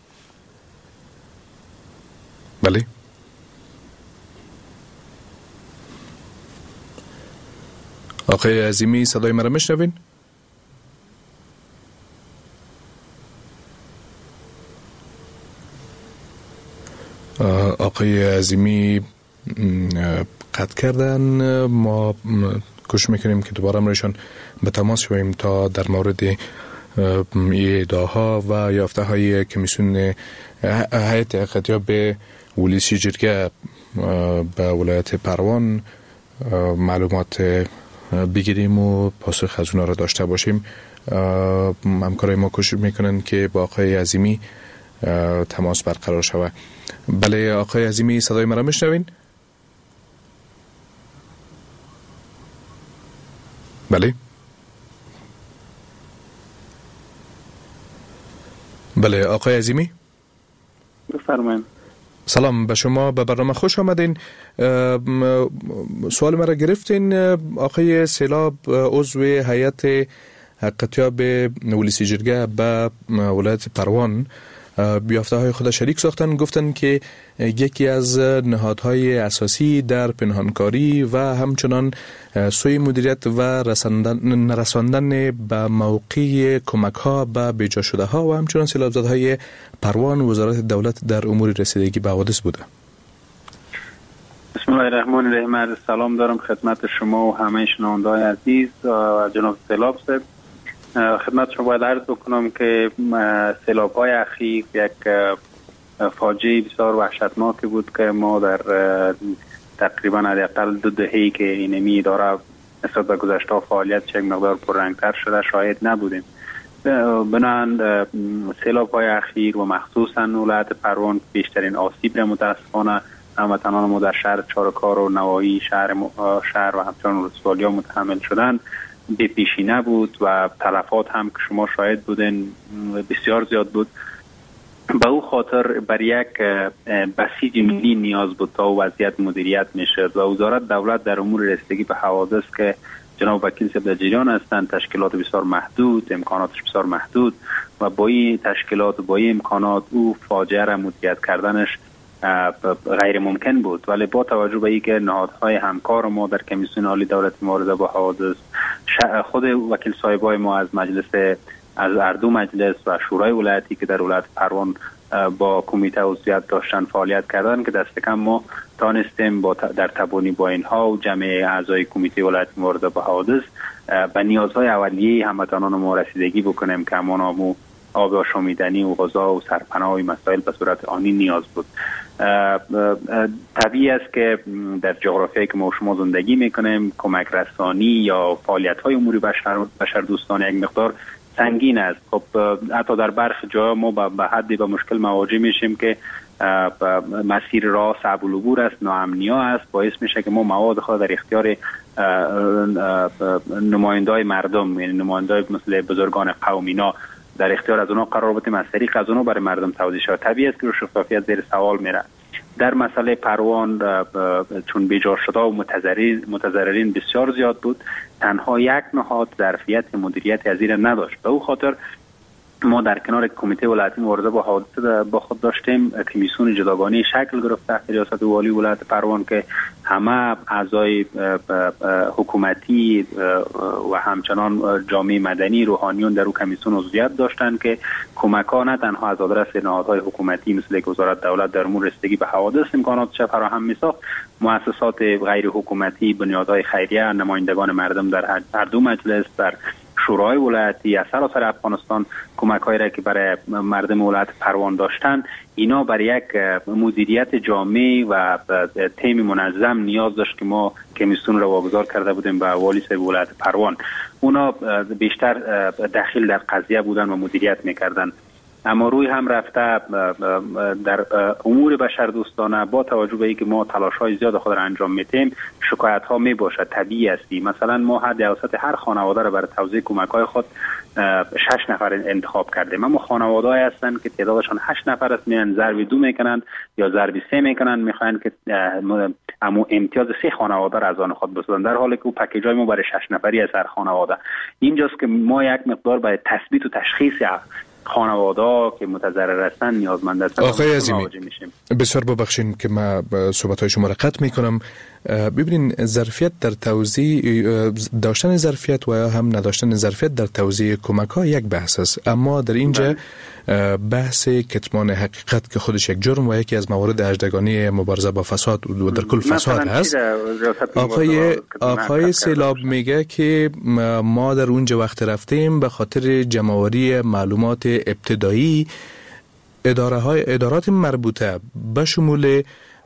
بله؟ آقای عظیمی صدای مرا میشنوین؟ آقای عظیمی قطع کردن. ما کوشش میکنیم که دوباره امرشان به تماس شویم تا در مورد ادعاها و یافته های کمیسیون هیئت اقتدار ولسی جرگه به ولایت پروان معلومات بگیریم و پاسخ از اونا را داشته باشیم. همکارای ما کوشش میکنن که با آقای عظیمی تماس برقرار شود. بله آقای عظیمی صدای مرا میشنوین؟ بله بله آقای عظیمی بفرمایید. سلام به شما، به برنامه خوش آمدین. سوال مرا گرفتین. آقای سیلاب عضو هیئت قطیاب ولسی جرگه به ولایت پروان یافته های خود شریک ساختن، گفتن که یکی از نهادهای اساسی در پنهانکاری و همچنان سوی مدیریت و رساندن به موقع کمک ها به بیجا شده ها و همچنان سیلاب زده های پروان وزارت دولت در امور رسیدگی به حوادث بوده. بسم بسم الله الرحمن الرحیم. سلام دارم خدمت شما و همه شنونده‌های عزیز و جناب سیلاب صاحب. خدمت شما باید عرض بکنم که سیلاب‌های اخیر یک فاجعه بسیار وحشتناک بود که ما در تقریبا حداقل 2 دهه‌ای که اینمی اداره نسبت به گذشته فعالیت یک مقدار پررنگ‌تر شده شاهد نبودیم. بنابراین سیلاب‌های اخیر و مخصوصا ولایت پروان بیشترین آسیب را متاسفانه هموطنان ما در شهر چارکار و نواحی شهر و همچنان ولسوالی‌ها متحمل شدن به پیشینه بود و تلفات هم که شما شاهد بودن بسیار زیاد بود. به او خاطر بر یک بسیج ملی نیاز بود تا وضعیت مدیریت میشد و وزارت دولت در امور رسیدگی به حوادث که جناب وکیل صاحب در جریان هستند تشکیلات بسیار محدود، امکاناتش بسیار محدود و با این تشکیلات و با این امکانات او فاجعه را مدیریت کردنش غیر ممکن بود. ولی با توجه به اینکه نهادهای همکار ما در کمیسیون عالی دولت مبارزه با حوادث، خود وکیل صاحبای ما از هر دو مجلس و شورای ولایتی که در ولایت پروان با کمیته عضویت داشتن فعالیت کردن که دست کم ما تانستیم در تبانی با اینها و جمع اعضای کمیته ولایت مبارزه با حوادث به نیازهای اولیه هموطنان ما رسیدگی بکنیم که همون آب آشامیدنی و غذا و سرپناه و مسائل به صورت آنی نیاز بود. طبیعی است که در جغرافیایی که ما شما زندگی میکنیم کمک رسانی یا فعالیت‌های امور بشر دوستانه یک مقدار سنگین است. خب حتی در برخی جاها ما به حدی به مشکل مواجه میشیم که مسیر راه صعب العبور است، ناامنیا است، باعث میشه که ما مواد خود در اختیار نماینده‌های مردم، یعنی نماینده‌های مثل بزرگان قومینا در اختیار از اونها قرار بدیم از طریق از اونها برای مردم توضیح شود. طبیعی است که شفافیت زیر سوال میره. در مسئله پروان چون بیجار شده و متضررین بسیار زیاد بود، تنها یک نهاد ظرفیت مدیریت از این نداشت. به او خاطر ما در کنار کمیته ولایتی مبارزه با حوادث با خود داشتیم کمیسیون جداگانه شکل گرفت تحت ریاست والی ولایت پروان که همه اعضای حکومتی و همچنان جامعه مدنی روحانیون در او کمیسیون عضویت داشتند که کمک‌ها نه تنها از آدرس نهادهای حکومتی مثل که وزارت دولت در امور رسیدگی به حوادث امکاناتش فراهم می‌ساخت، مؤسسات غیر حکومتی، بنیادهای خیریه، نمایندگان مردم در هر دو مجلس، در شورای ولایتی از سراسر افغانستان کمک‌هایی را که برای مردم ولایت پروان داشتن، اینا برای یک مدیریت جامع و تیم منظم نیاز داشت که ما کمیسیون را واگذار کرده بودیم به والی صاحب ولایت پروان. اونا بیشتر دخیل در قضیه بودن و مدیریت میکردن. اما روی هم رفته در امور بشر دوستانه با توجه به اینکه ما تلاش‌های زیاد خود را انجام میدیم، شکایت‌ها میباشد، طبیعی است. مثلا ما حد اوسط هر خانواده را برای توزیع کمک‌های خود 6 نفر انتخاب کردیم. اما خانواده‌ای هستند که تعدادشان 8 نفر است، میان ضرب 2 میکنند یا ضرب 3 میکنند، میخواهند که اما امتیاز 3 خانواده را از آن خود بسازند، در حالی که او پکیجای ما برای 6 نفری از هر خانواده. اینجاست که ما یک مقدار برای تثبیت و تشخیص خانواده که متضرر هستند نیازمند هستند. آقای عظیمی بسیار ببخشید که ما صحبت‌های شما را قطع می‌کنم. ببینین ظرفیت در توزیع، داشتن ظرفیت و یا هم نداشتن ظرفیت در توزیع کمک‌ها یک بحث است، اما در اینجا بحث کتمان حقیقت که خودش یک جرم و یکی از موارد اجدگانی مبارزه با فساد و در کل فساد هست. آقای سیلاب میگه که ما در اونجا وقت رفتیم به خاطر جمع‌آوری معلومات ابتدایی ادارات مربوطه به شمول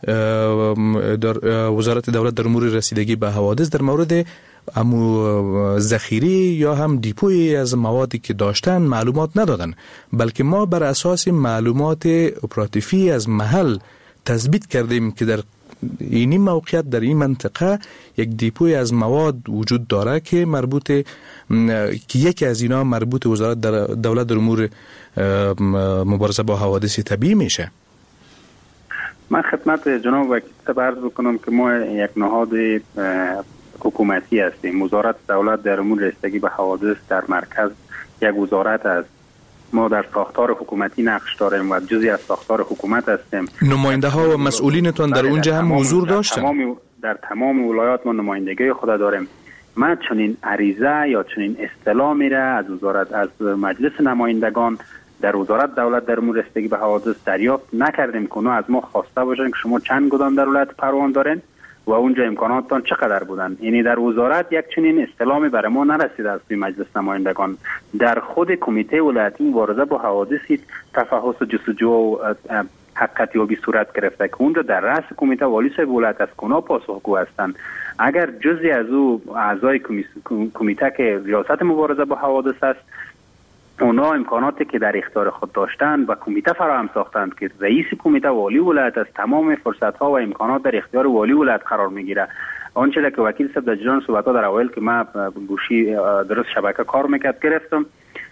وزارت دولت در امور رسیدگی به حوادث در مورد ذخیره یا هم دیپوی از موادی که داشتن معلومات ندادن، بلکه ما بر اساس معلومات اپراتیفی از محل تثبیت کردیم که در این موقعیت در این منطقه یک دیپوی از مواد وجود داره که که یکی از اینا مربوط وزارت دولت در امور مبارزه با حوادث طبیعی میشه. من خدمت جناب وکیل عرض بکنم که ما یک نهاد حکومتی هستیم. وزارت دولت در امور رسیدگی به حوادث در مرکز یک وزارت است. ما در ساختار حکومتی نقش داریم و جزئی از ساختار حکومت هستیم. نماینده ها و مسئولینتون در اونجا هم حضور داشتن؟ در تمام ولایات ما نمایندگی خود داریم. ما چنین عریضه یا چنین اصطلاح میره از وزارت، از مجلس نمایندگان در وزارت دولت در امور رسیدگی به حوادث دریافت نکردیم که از ما خواسته باشن که شما چند گودام در ولایت پروان دارین و اونجا امکاناتتان چقدر بودن؟ یعنی در وزارت یک چنین استعلامی برای ما نرسیده از مجلس نمایندگان. در خود کمیته ولایتی مبارزه با حوادث تفحص و جستجو و حقیقتیابی صورت گرفته که اونجا در رأس کمیته والی صاحب ولایت است که اونا پاسخگو هستند. اگر جزئی از او اعضای کمیته که ریاست مبارزه با حوادث است، اونا امکاناتی که در اختیار خود داشتند و کمیته فراهم ساختند که رئیس کمیته والی ولایت است، تمام فرصت ها و امکانات در اختیار والی ولایت قرار میگیره. آنچه که وکیل صاحب در جریان صحبت ها در اول که ما گوشی درست شبکه کار میکرد گرفتم،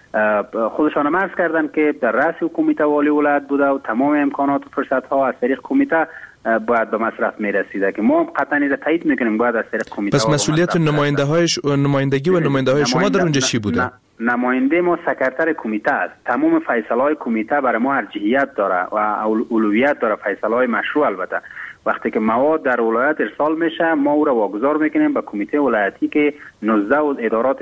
خودشان عرض کردن که در رأس کمیته والی ولایت بوده و تمام امکانات و فرصت ها از طریق کمیته باید به مصرف میرسیده که ما قطعا این تایید میکنیم باید از طریق کمیته. پس مسئولیت نمایندگی و نماینده شما در اونجا چی بوده؟ نماینده ما سکرتر کمیته است. تمام فیصله های کمیته برای ما ارجحیت داره و اولویت داره، فیصله های مشروع. البته وقتی که مواد در ولایت ارسال میشه ما او را واگذار میکنیم به کمیته ولایتی که 19 ادارات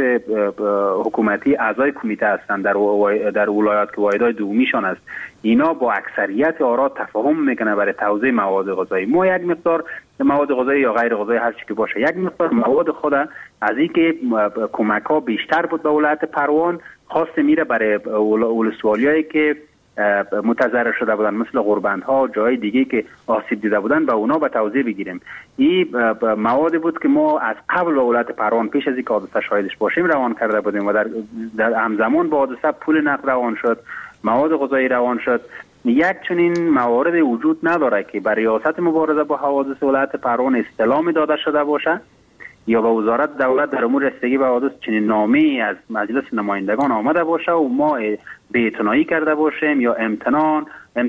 حکومتی اعضای کمیته هستند در ولایت که واحدهای دومیشان است. اینا با اکثریت آرا تفاهم میکنه برای توزیع مواد غذایی. ما یک مقدار مواد غذایی یا غیر غذایی هر چی که باشه، یک مقدار مواد خود از اینکه کمک ها بیشتر بود به ولایت پروان خواست میره برای ولسوالیایی که متضرر شده بودن، مثل غربندها و جای دیگه که آسیب دیده بودن، به اونا به توزیع بگیریم. این مواد بود که ما از قبل به ولایت پروان پیش از اینکه حادثه شاهدش باشیم روان کرده بودیم و در همزمان با حادثه پول نقد روان شد، مواد غذایی روان شد. یک چنین موارد وجود نداره که برای ریاست مبارزه با حوادث ولایت پروان استعلام داده شده باشه یا به وزارت دولت در امور رسیدگی به حوادث چنین نامه‌ای از مجلس نمایندگان آمده باشه و ما بی‌اعتنایی کرده باشیم یا امتناع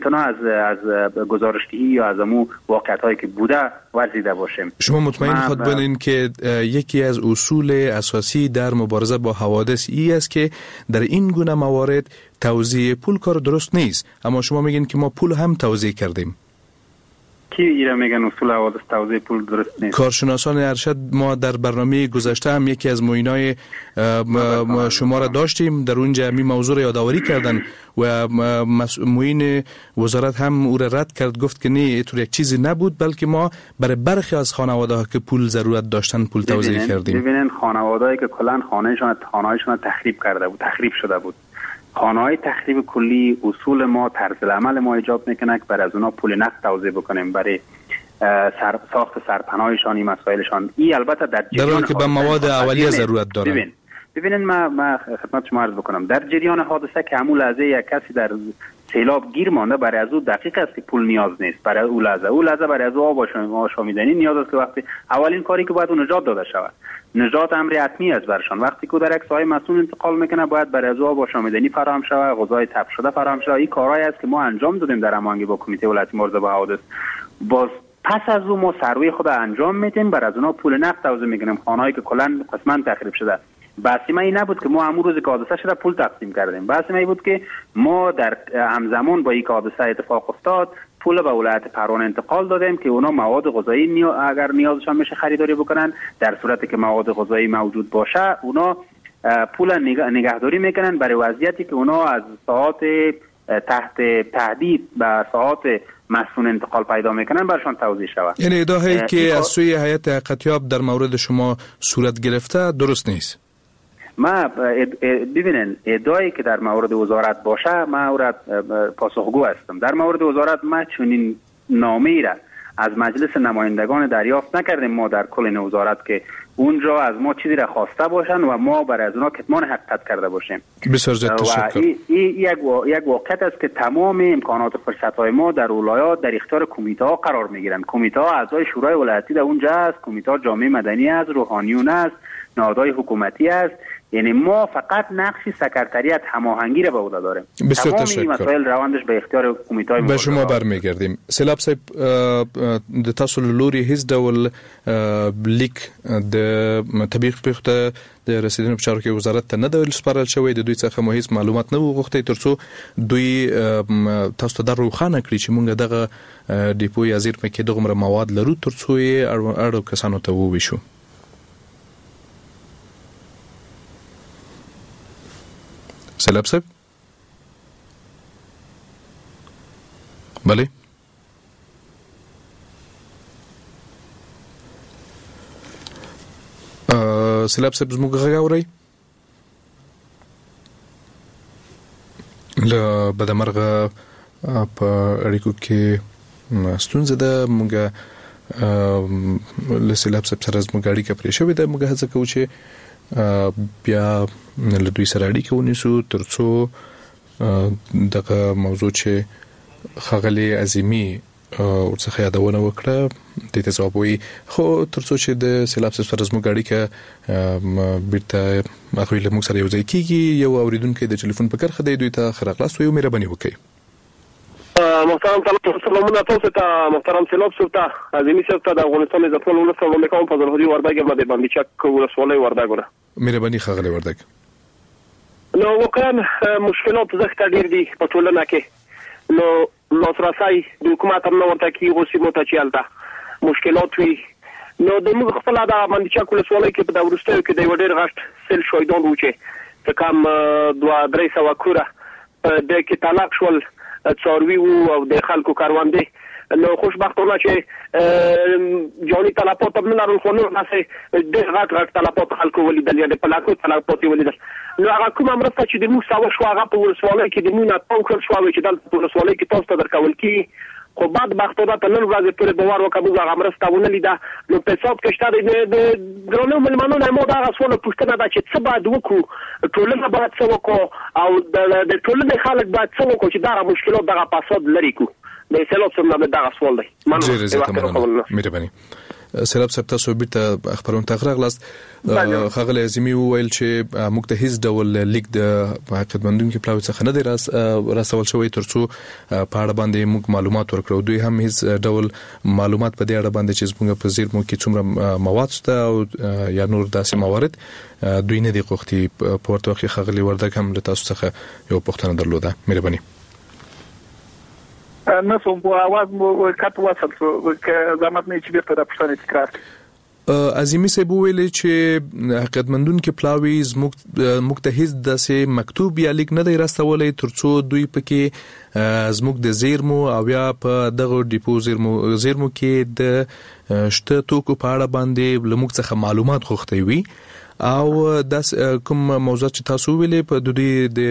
از گزارشدهی یا از امو واقعیت‌هایی که بوده ورزیده باشیم. شما مطمئن خود بودین که یکی از اصول اساسی در مبارزه با حوادث ای است که در این گونه موارد توزیع پول کار درست نیست، اما شما میگین که ما پول هم توزیع کردیم. کی ایرا میگن اصول حوادث توزیع پول درست نیست؟ کارشناسان ارشد ما در برنامه گذشته هم یکی از معاینای شما را داشتیم، در اونجا می موضوع را یادآوری کردن و معین وزارت هم او را رد کرد، گفت که نه اینطور یک چیزی نبود، بلکه ما برای برخی از خانواده‌ها که پول ضرورت داشتن پول توزیع کردیم. ببینین خانواده‌ای که کلا خانه‌هایشان تخریب شده بود. خانه‌های تخریب کلی اصول ما، طرز عمل ما ایجاب میکنه که برای از اونا پول نقد توزیع بکنیم برای ساخت سرپناهشان، این مسائلشان. این البته در جریان که به مواد اولیه ضرورت داره. ببینید ما خدمت شما عرض بکنم در جریان حادثه که همون لحظه یک کسی در سیلاب گیر مانده، برای از او دقیق است که پول نیاز نیست. برای او لحظه برای از او آب آشامیدنی نیاز است که وقتی اولین کاری که باید اون نجات داده شود. نجات امر حتمی است برشان. وقتی که در یک سایه مسئول انتقال میکنه باید برای از او آب آشامیدنی فراهم شود، غذای تپش شده فراهم شود. این کارهایی است که ما انجام دادیم در هماهنگی با کمیته ولایتی مبارزه با حوادث. باز پس از او ما سروی خود انجام میدیم، برای از اونها پول نقد توزیع میکنیم. خانه‌ای که کلا قسما تخریب شده. بحثی ما این نبود که ما همون روز که حادثه شده پول تقسیم کردیم. بحثی ما این بود که ما در همزمان با این حادثه اتفاق افتاد پول به ولایت پروان انتقال دادیم که اونا مواد غذایی اگر نیازشان میشه خریداری بکنن، در صورتی که مواد غذایی موجود باشه اونا پول نگهداری میکنن برای وضعیتی که اونا از ساعات تحت تهدید به ساعات مسئول انتقال پیدا میکنن برشان توزیع شود. یعنی ادعایی که از سوی هیئت حقیقتیاب در مورد شما صورت گرفته درست نیست. ما ببینن ادعایی که در مورد وزارت باشه ما او را پاسخگو هستم. در مورد وزارت ما چنین نامه‌ای را از مجلس نمایندگان دریافت نکردیم ما در کل وزارت که اونجا از ما چیزی را خواسته باشن و ما برای از اونها کتمان حقیقت کرده باشیم. بسیار زیاد تشکر. یک واقعیت است که تمام امکانات و فرصت‌های ما در ولایات در اختیار کمیته‌ها قرار می‌گیرند. کمیته‌ها اعضای شورای ولایتی در اونجا است، کمیته‌ها جامعه مدنی است، روحانیون است، نهادهای حکومتی است. یعنی ما فقط نقش سکرتریت هماهنگی را به عهده داریم. بسیار تمام تشکر. این مسائل روندش به اختیار کمیته‌های به شما برمیگردیم. سیلاب صاحب د تاسو لوري هیڅ ډول لیک د تطبیق پیښته د رسیدنې په چارو کې وزارت ته نه دی سپارل شوی، د دوی څخه مو هیڅ معلومات نه وغوښتي ترڅو دوی تاسو ته د روښانه کړي چې موږ دغه ډیپو یا زیرمه کې دغه مواد لرو ترڅو یې اړو کسانو ته وویشو. سیلاب صاحب بله سیلاب صاحب زموږ غږ اورئ؟ له بدمرغه په اړیکو کې ستونزه ده. موږ له سیلاب صاحب سره زموږ اړیکه پرې شوې ده. موږ هڅه کوو چې بیا له دوی سره اړیکه ونیسو ترڅو دغه موضوع چې ښاغلي عظیمي ورڅخه یادونه وکړه د دې ځواب وي، خو ترڅو چې د سیلاب سره زموږ اړیکه بیرته هغه له موږ سره یو ځای کیږي، یو اوریدونکو د ټلیفون په کرخه دی، دوی ته خراغلاس وي، مهرباني وکړئ. محترم سلامونه تاسو ته، محترم سیلاب صاحب ته، عظیمي صاحب ته، د افغانستان د ټول ولس سلام علیکم. فضل الهدی وردګ باندې چک ولسوالۍ وردګونه. مهرباني ښاغلی وردګ. نو وکړم مشکلات زښت ډیر دي په ټولنه کې. نو لاسرسي د حکومت هم نه ورته کیږي، سیمو ته چلته مشکلات وي. نو د موږ خپل د باندې چک ولسوالۍ کې په د ورستیو کې د یو ډیر غټ سیل شویدان و چې کم 2-300 کوره د کې طلاق شول، څاروي او د خلکو کاروانده. نو خوشبختانه چې جاني تلفات هم نه لرل، خو نور نسې ډېر غټ تلفات خلکو ولیدل، یعنې په لاکو تلفات ولیدل. نو هغه کومه مرسته چې د موږ سوه شوه هغه په ولسوالۍ کې د موږ نه تاو کړل شوه چې دلته په ولسوالۍ کې تاسو ته درکول کېږي، خو بدبختانه تر نن ورځې پورې باور وکړه موږ هغه مرسته ونه لیده. نو په حساب کې شته د درنو مېلمنو نه مو دغه سوال پوښتنه ده چې څه باید وکړو، ټولنه باید څه وکړو او د ټولنې خلک باید څه وکړو چې دغه مشکلات دغه فساد لرې کړو. د سیلاب صاحب نه دغه سوال دی. مهرباني. سیلاب صاحب تاسو بیرته خبرونه تغراغلاست. ښاغلی عظیمي وویل چې موږ ته هیڅ ډول لیک د خدمتونکو پلاوي څخه نه دی راسول شوی ترڅو په اړه باندې موږ معلومات ورکړو. دوی هم هیڅ ډول معلومات په دې اړه باندې چې موږ په زیرمو کې څومره مواد شته او یا نور داسې موارد دوی نه دي غوښتي. په ورته وخت کې ښاغلی وردګ هم له تاسو څخه یو پوښتنه درلوده. مهرباني. نه سوم په आवाज مو کټ وصل شو که زحمت نه چې بیرته د پښتنې تکرار. عظیمي صاحب ویل چې حقیقتمندونکو پلاوي زموږ ته هیڅ داسې مکتوب یا لیک نه دی راستولې ترڅو دوی پکې زموږ د زیرمو او یا په دغه ډیپو زیرمو کې د شته توکو په اړه باندې لموږ څخه معلومات غوښتي وي او داس کوم موضوعات چې تاسو ویلې په دوی د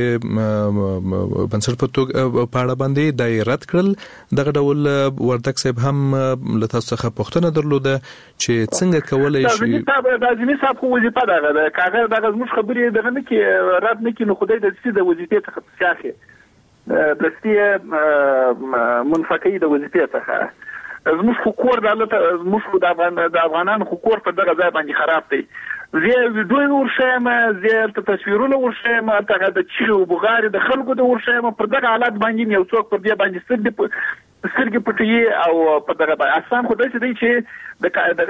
بنسټ په اړه باندې دایرت کړل. دغه ډول وردګ صاحب هم له تاسو څخه پوښتنه درلوده چې څنګه کولای شي. د عظیمي صاحب خو وظیفه ده کاغه دغه زموږ خبرې دغه نه کې رد نه کې نو خدای د سې د وظیفې څخه څخه د سې منفقې د وظیفې څخه زموږ حکومت دلته زموږ د افغانانو حکومت په دغه ځای باندې خراب دی. زه ویډیو ورشم، زه تصویرونه ورشم، هغه د چیرو بغاری د خلکو د ورشم پر دغه حالت باندې یو څوک پر دې باندې سترګې پټي او په دغه اسان خو داسې دی چې د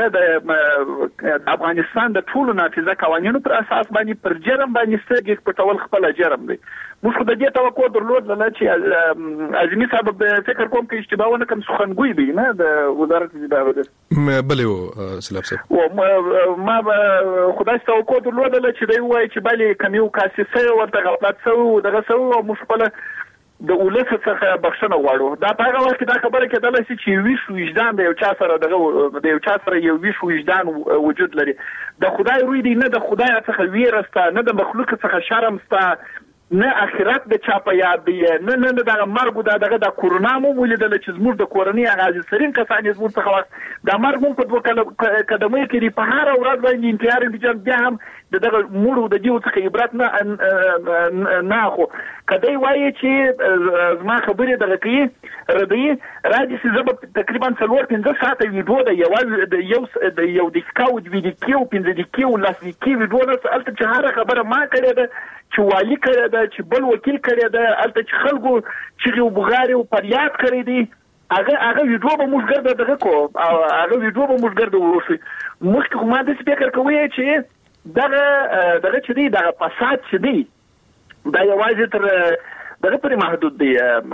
افغانستان د ټولو نافذه قوانینو پر اساس باندې پر جرم باندې سترګې پټول خپل جرم دی. موږ خو د دې توقع درلوده چې عظیمي صاحب فکر کوم کې اشتباه ونه کوم سخنګوی دی نه د وزارت اداره ده بلې و سلام صاحب ما خدای توقع درلوده چې دی وای چې بلې کمیو کاسې ورته غلط سو دغه سو مشکله د ولس څخه بخښنه غواړو. دا په هغه وخت کې دا خبره کېدله چې ویش وجدان د یو چا سره دغه د یو چا سره یو ویش وجدان وجود لري. د خدای روی دی نه د خدای څخه ویرسته، نه د مخلوق څخه شرم سته، نه اخرت د چا په یاد دی، نه دغه مرګ دغه د کورونا مو ولیدل چې زموږ د کورنۍ اغازي سرین کسان زموږ څخه وخت د مرګ مو په دوه قدمه کې په هر ورځ باندې انتحار بیا هم دغه موړو د دیو څخه عبرت نه خو کدی وایي چې زما خبرې دغه کې ردی راځي چې زه تقریبا 4-5 ساعته ویډیو د یو د سکاوټ ویډیو 15 دقیقې لاس کې ویډیو نه الته چې هر خبره ما کړې ده چې والی کړی ده چې بل وکیل کړی ده الته چې خلکو چې بغاری او پریاد کړی دي هغه ویډیو به موږ ګرځه دغه کو هغه ویډیو به موږ ګرځو وروسي موږ کومه د سپیکر کوي چې دغه چې دی دغه فساد چې دی دا یوازې تر دغه پرې محدود دی.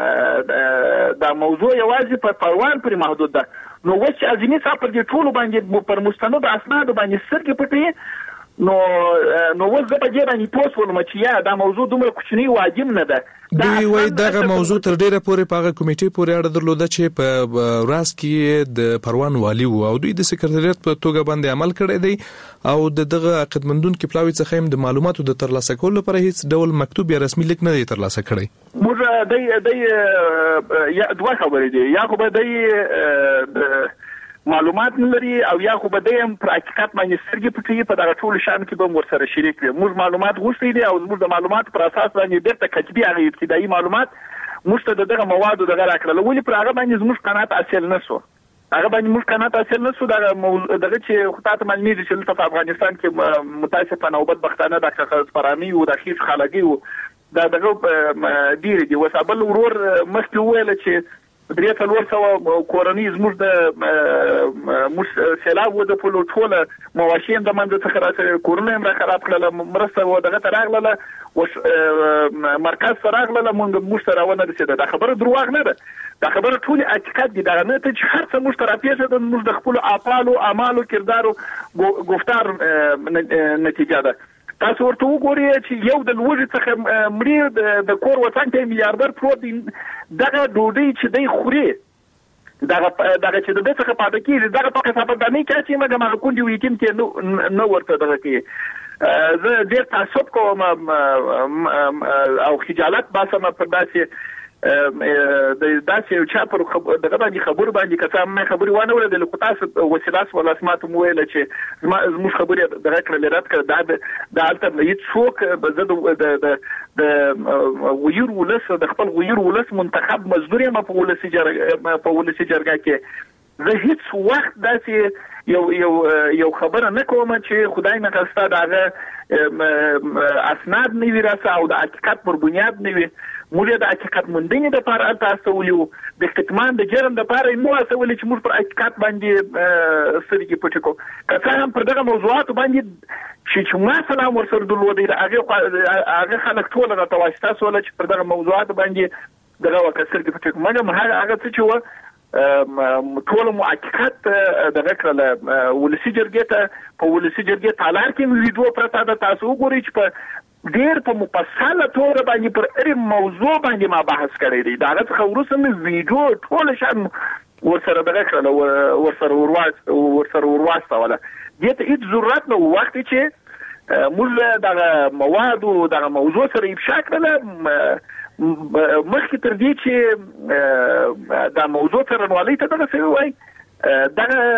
دا موضوع یوازې په پروان پرې محدود ده. نو وڅ عظیمي صاحب پر دې ټول باندې پر مستند اسناد باندې سرګې پټي نو اوس زه په دې باندې پوس ولم چې یا دا موضوع دومره کوچنی واجب نه ده. دوی وایي دغه موضوع تر ډیره پورې په هغه کمیټې پورې اړه درلوده چې په راس کې د پروان والی وو او دوی د سکرټریټ په توګه باندې عمل کړی دی او دغه عقیدمندون کې پلاوی څخه هم د معلوماتو د ترلاسه کولو لپاره هیڅ ډول مکتوب یا رسمي لیک نه دی ترلاسه کړی. موږ یا دوه خبرې دي، یا خو به د معلومات نه لري او یا خو به د پر حقیقت باندې سترګې پټي په دغه ټول شان کې به ورسره شریک وي. موږ معلومات غوښتي دي او موږ د معلومات پر اساس باندې بیرته کتبي هغه ابتدایي معلومات موږ ته دغه موادو دغه راکړل، ولې پر هغه باندې زموږ قناعت حاصل نه شو. هغه باندې موږ قناعت حاصل نه شو دغه چې خطات معلومات چې په افغانستان کې متاسفانه او بدبختانه د خبرامي او د خیف خلګي او دغه ډیر دي. وسابل ورور مخکې ویل چې 300 کورنۍ زموږ د سیلاب و د پلو ټوله مواشین د منځ څخه راځي، کورونه هم را خراب کړل، مرسته و دغه تراغله او مرکز تراغله موږ سره ونه رسیده. دا خبره دروغ نه ده، دا خبره ټول حقیقت دي. دا نه ته چې هر څه موږ تراپیسه د موږ د خپل افعال او اعمال او کردار او گفتار نتیجه ده. تاسو ورته وګورئ چې یو د لوږې څخه مړي د کور وطن ته میلیارډر پروت دی، دغه ډوډۍ چې دی خوري دغه چې د دې څخه پاتې کیږي دغه په حساب باندې کې چې موږ هغه کوم دی یتیم کې نو ورته دغه کې زه ډېر تعصب کوم او خجالت باسم په داسې داسې چا پر دغه باندې خبر باندې کسان مې خبري وانه ولې د لقطاس وسیلاس ولا اسمات مو ویل چې زموږ خبري دغه کړل رات کړ دا البته هیڅ څوک د غیر ولس د خپل غیر ولس منتخب مزدوري ما په ولسی جرګه کې زه هیڅ وخت داسې یو خبره نه کوم چې خدای نه قصدا دغه اسناد نه ویراسه او د حقیقت پر بنیاد نه وي. موږ د حقیقت مندنې د لپاره تاسو ویلو د کتمان د جرم د لپاره نو اسول چې موږ پر حقیقت باندې سترګې پټ کو کله هم پر دغه موضوعات باندې چې ما سلام ورسره درلودي هغه خلک ټول راته واسطه سول چې پر دغه موضوعات باندې دغه وکړه پټ کو مګر هغه څه چې ټول مو حقیقت دغه کړل ولسی جرګې ته په ولسی جرګې تالار کې ویډیو پرته د تاسو وګورئ چې په ډیر په مفصله تور باندې پر هر موضوع باندې ما بحث کړی دی. دا څنګه ورسره مې ویډیو ټول شان ورسره دغه کړل ورسره ورواسته ولا دې ته هیڅ ضرورت نه وخت چې موږ دغه مواد او دغه موضوع سره افشا کړل مخکې تر دې چې دا موضوع سره نوالي ته دغه څه وای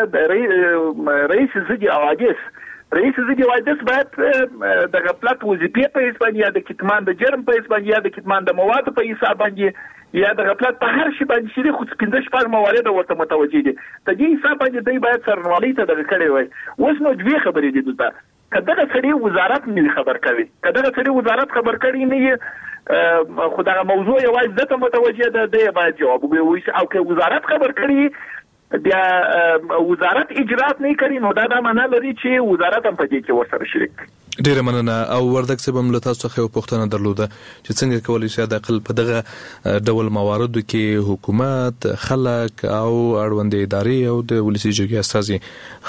دغه رئیس زدي اوادیس رئیس زدي اوادیس باید دغه پلات وظیفې په اسپانیا د کتمان د جرم په اسپانیا د کتمان د مواد په حساب باندې یا دغه پلات په هر شي باندې شری خو 15 شپږ موارد ورته متوجي دي د دې حساب باندې دوی باید سرنوالي ته دغه کړی وای. اوس نو دوی خبرې دي دلته کله سړي وزارت نه خبر کوي کله سړي وزارت خبر کړي نه خو دا موضوع یوازې دته متوجه ده دی باید جواب وي او که وزارت خبر کړي بیا وزارت اجرات نه کوي نو دا معنی لري چې وزارت هم په دې کې ورسره شریک. ډیره مننه او وردک سبم له تاسو څخه پوښتنه درلوده چې څنګه کولی شي د خپل په دغه ډول مواردو کې حکومت خلک او اړوند ادارې او د ولسی جرګې استازي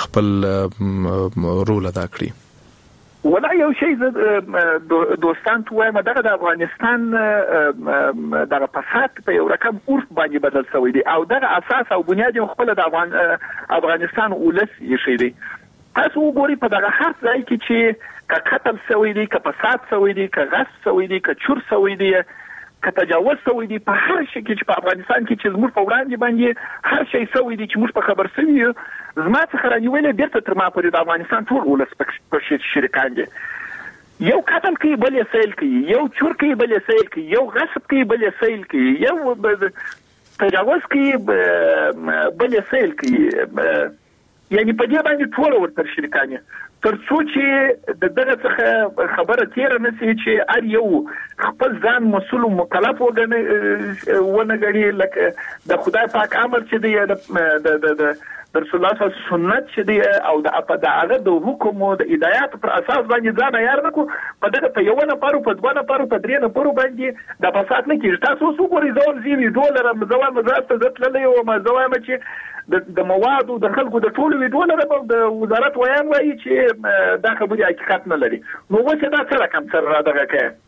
خپل رول ادا کړی. ولا یو شی دوستان ته وایم دغه د افغانستان دغه فساد په یو رقم عرف باندې بدل شوی دی او دغه اساس او بنیاد خپل د افغانستان ولس یې شي دی. تاسو وګورئ په دغه هر ځای کې چې قتل شوی دی که فساد شوی دی که غصب شوی دی که چور شوی دی که تجاوز شوی دی په هر شي کې چې په افغانستان کې چې زموږ په وړاندې باندې هر شی شوی دی چې موږ په خبر شوی یو زما څخه رانیولې بیرته تر ما پورې د افغانستان ټول ولس په شریکان دي. یو قتل کوي بل یې سیل کوي یو چور کوي بل یې سیل کوي یو غصب کوي بل یې سیل کوي یو تجاوز کوي بل یې سیل کوي یعنی په دې باندې ټول ورته شریکان دي تر څو چې دغه څخه خبره تیر نه سي چې ار یو خپل ځان مسؤل او مکلف ونه غړي لکه د خدای پاک امر چې د د رسول الله صلی الله علیه وسلم سنت چې او د هغه د حکم او د هدایت پر اساس باندې ځان عیار نکو په دغه په یو نفر په دوه نفر په درې نفر باندې د فساد نه کیږي. تاسو څو ګورئ ځول زیوی ډالر مزوال مزات ته ځتللې او مزوال چې د مواد او د خلکو د ټولو ویډیو لري د وزارت وایي چې دا خبري حقیقت نه لري. نو وڅ دا سره کم سره دغه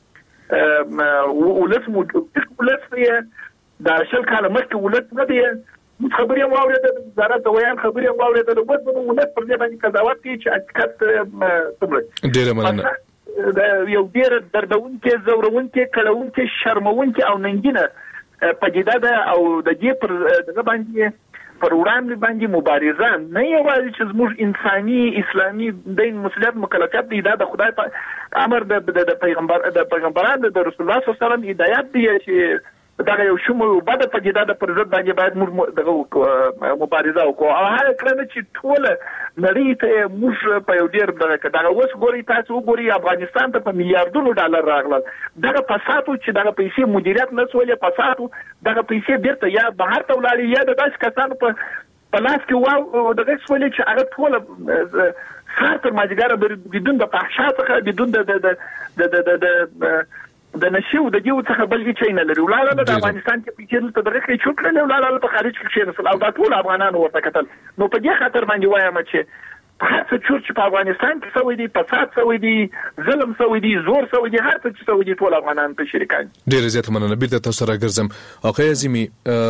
کې ولس دا شل کاله مخکې ولس نه دی خبري واورېده د وزارت وایي خبري واورېده نو بس ولس پر دې باندې قضاوت کوي چې حقیقت څه ډېر مننه. یو ډېر دردونکې زورونکې کړهونکې شرمونکې او ننګینه پدیده ده او د دې پر دغه باندې پر وړاندې باندې مبارزه نه یوازې چې زموږ انساني اسلامي دین مسلمان مکلفیت دی دا د خدای په امر د پیغمبرانو د رسول الله صلی الله علیه وسلم هدایت دی چې دا یو شومو بده پدیده د پر ضد باندې باید موږ دغه مبارزه وکړو او هغه کړنه چې ټول نړۍ ته موږ په یو ډیر دغه اوس ګوري تاسو وګوري افغانستان ته په میلیارډونو ډالر راغلل دغه فساد چې دغه پیسې مدیریت نه سولې فساد دغه پیسې بیرته یا بهر ته ولاړې یا د داس کسانو په لاس کې واو دغه سولې چې هغه ټول سار تر ماجګره بدون د فحشا څخه بدون د نشو د دیو څخه بل هیڅ نه لري. ولاله د افغانستان کې پیچل ته دغه کې چوک نه ولاله په خارج کې شي او دا ټول افغانانو ورته کتل. نو په دې خاطر باندې وایم چې هر څه چې په افغانستان کې سوي دي فساد سوي دي ظلم سوي دي زور سوي دي هر څه چې سوي دي ټول افغانان په شریکان. ډیر زیات مننه. بیرته تاسو را ګرځم آقای عظیمی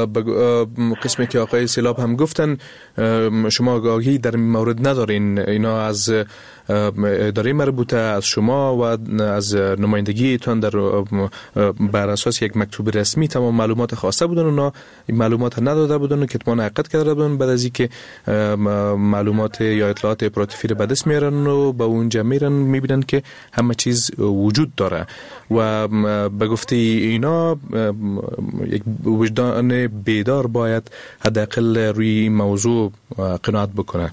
قسمی که آقای سیلاب هم گفتن شما آگاهی در مورد ندارین اینا از اداره مربوطه از شما و از نمایندگیتان در بر اساس یک مکتوب رسمی تمام معلومات خواسته بودن اونا معلومات نداده بودن و کتمان حقیقت کرده بودن بعد از اینکه معلومات یا اطلاعات اپراتیفی رو به دست میارن و به اونجا میرن میبینن که همه چیز وجود داره و به گفته اینا یک وجدان بیدار باید حداقل روی این موضوع قناعت بکنه.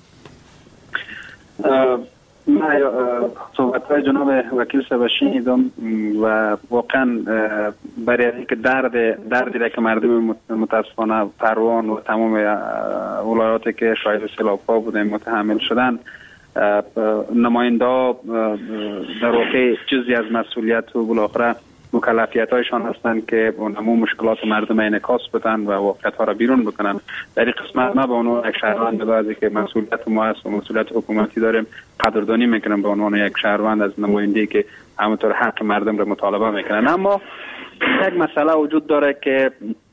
من صحبت‌های جناب وکیل صاحب شنیدم و واقعا برای اینکه دردی را که مردم متاسفانه پروان و تمام ولایاتی که شاهد سیلاب‌ها بودن متحمل شدن نماینده در واقع جزئی از مسئولیت و بالاخره مکلفیت‌هایشان هستند که اونمو مشکلات مردم انعکاس بدن و واقعیت‌ها را بیرون بکنن. در این قسمت ما به عنوان یک شهروند بذاری که مسئولیت ما است و مسئولیت حکومتی داریم قدردانی میکنم به عنوان یک شهروند از نماینده‌ای که همونطور حق مردم را مطالبه میکنن. اما یک مسئله وجود داره که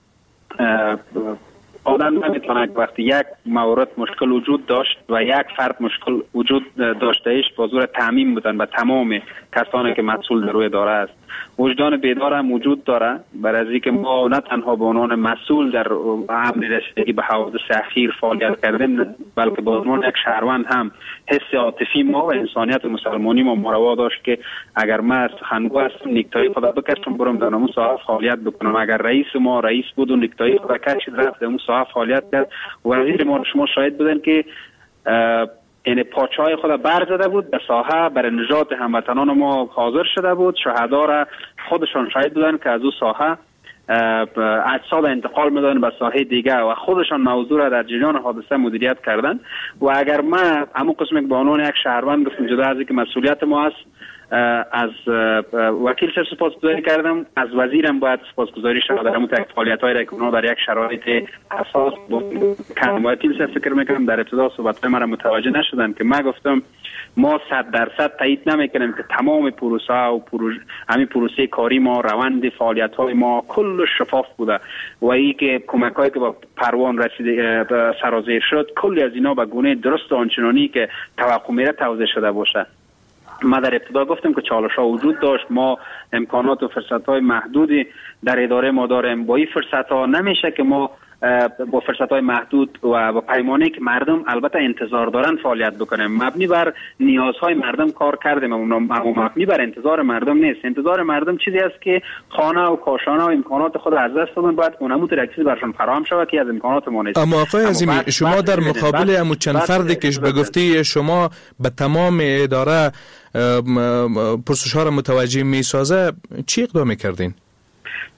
آدم نمیتونه وقتی یک مورد مشکل وجود داشت و یک فرد مشکل وجود داشته ایش با زور تعمیم بودن به تمام کسانی که مسئول در روی اداره است. وجدان بیدار هم وجود داره برای اینکه ما نه تنها به عنوان مسئول در امر رسیدگی به حوادث اخیر فعالیت کردیم بلکه به عنوان یک شهروند هم حس عاطفی ما و انسانیت مسلمانی ما روا داشت که اگر من سخنگو هستم نیکتای خدا بکشم برم در اون ساحه فعالیت بکنم. اگر رئیس ما رئیس بود و نیکتای خدا کشید رفت در اون ساحه فعالیت کرد. وزیر ما شما شاهد بودن که این پاچه‌های خود برزده بود در ساحه برای نجات هموطنان ما حاضر شده بود. شهدا را خودشان شاهد بودن که از اون ساحه اجساد انتقال میدادن به ساحه دیگه و خودشان موضوع را در جریان حادثه مدیریت کردن. و اگر ما همون قسمی که به عنوان یک شهروند گفتم جدا از اینکه مسئولیت ما است از وکیل صاحب سپاسگزاری کردم از وزیرم باید سپاسگزاری شود در همون فعالیت‌هایی را که اونا در یک شرایط حساس کردن. وکیل صاحب فکر میکنم در ابتدا صحبت‌های مرا متوجه نشدن که من گفتم ما 100% تایید نمیکنیم که تمام پروسه و همین پروسه کاری ما روند فعالیت‌های ما کل شفاف بوده و این که کمک‌هایی که با پروان رسیده سرازیر شد کلی از اینا به گونه درست و آنچنانی که توقع میره توضیح شده باشه. ما در ابتدا گفتیم که چالش‌ها وجود داشت. ما امکانات و فرصت‌های محدودی در اداره ما داریم. با این فرصت‌ها نمیشه که ما با فرصت‌های محدود و با پیمانی که مردم البته انتظار دارن فعالیت بکنیم. مبنی بر نیازهای مردم کار کردیم اما مبنی بر انتظار مردم نیست. انتظار مردم چیزی است که خانه و کاشانه و امکانات خود از دست دادن باید اونمو ترکیز برشون فراهم شود که از امکانات ما نیست. اما آقای عظیمی شما در مقابل امو چند فردی که به گفته شما به تمام اداره پرسش‌ها را متوجه می‌سازه چی اقدام کردین؟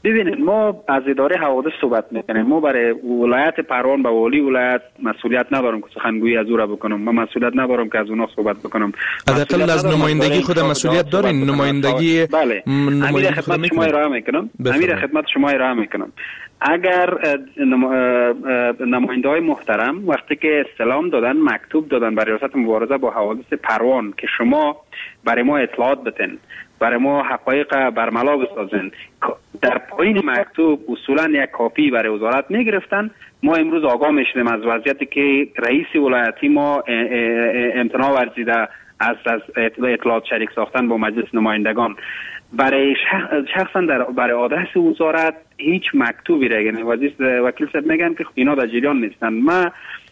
ببینید ما از اداره حوادث صحبت میکنیم. ما برای ولایت پروان و والی ولایت مسئولیت ندارم که سخنگویی از او را بکنم. من مسئولیت ندارم که از اونها صحبت بکنم. حداقل از نمایندگی خود مسئولیت دارین. نمایندگی بله. امیر خدمت شما ارائه میکنم. امیر خدمت شما ارائه میکنم. اگر نماینده های محترم وقتی که استلام دادن، مکتوب دادن برای ریاست مبارزه با حوادث پروان که شما برای ما اطلاعات بدین، برای ما حقایق برملا بسازین، در پایین مکتوب اصولا یک کاپی برای وزارت میگرفتن. ما امروز آگاه میشدیم از وضعیتی که رئیس ولایتی ما امتناع ورزیده از اطلاعات شریک ساختن با مجلس نمایندگان. برای شخصا برای آدرس وزارت هیچ مکتوبی را یعنی وکیل صاحب میگن که اینا در جریان نیستن. ما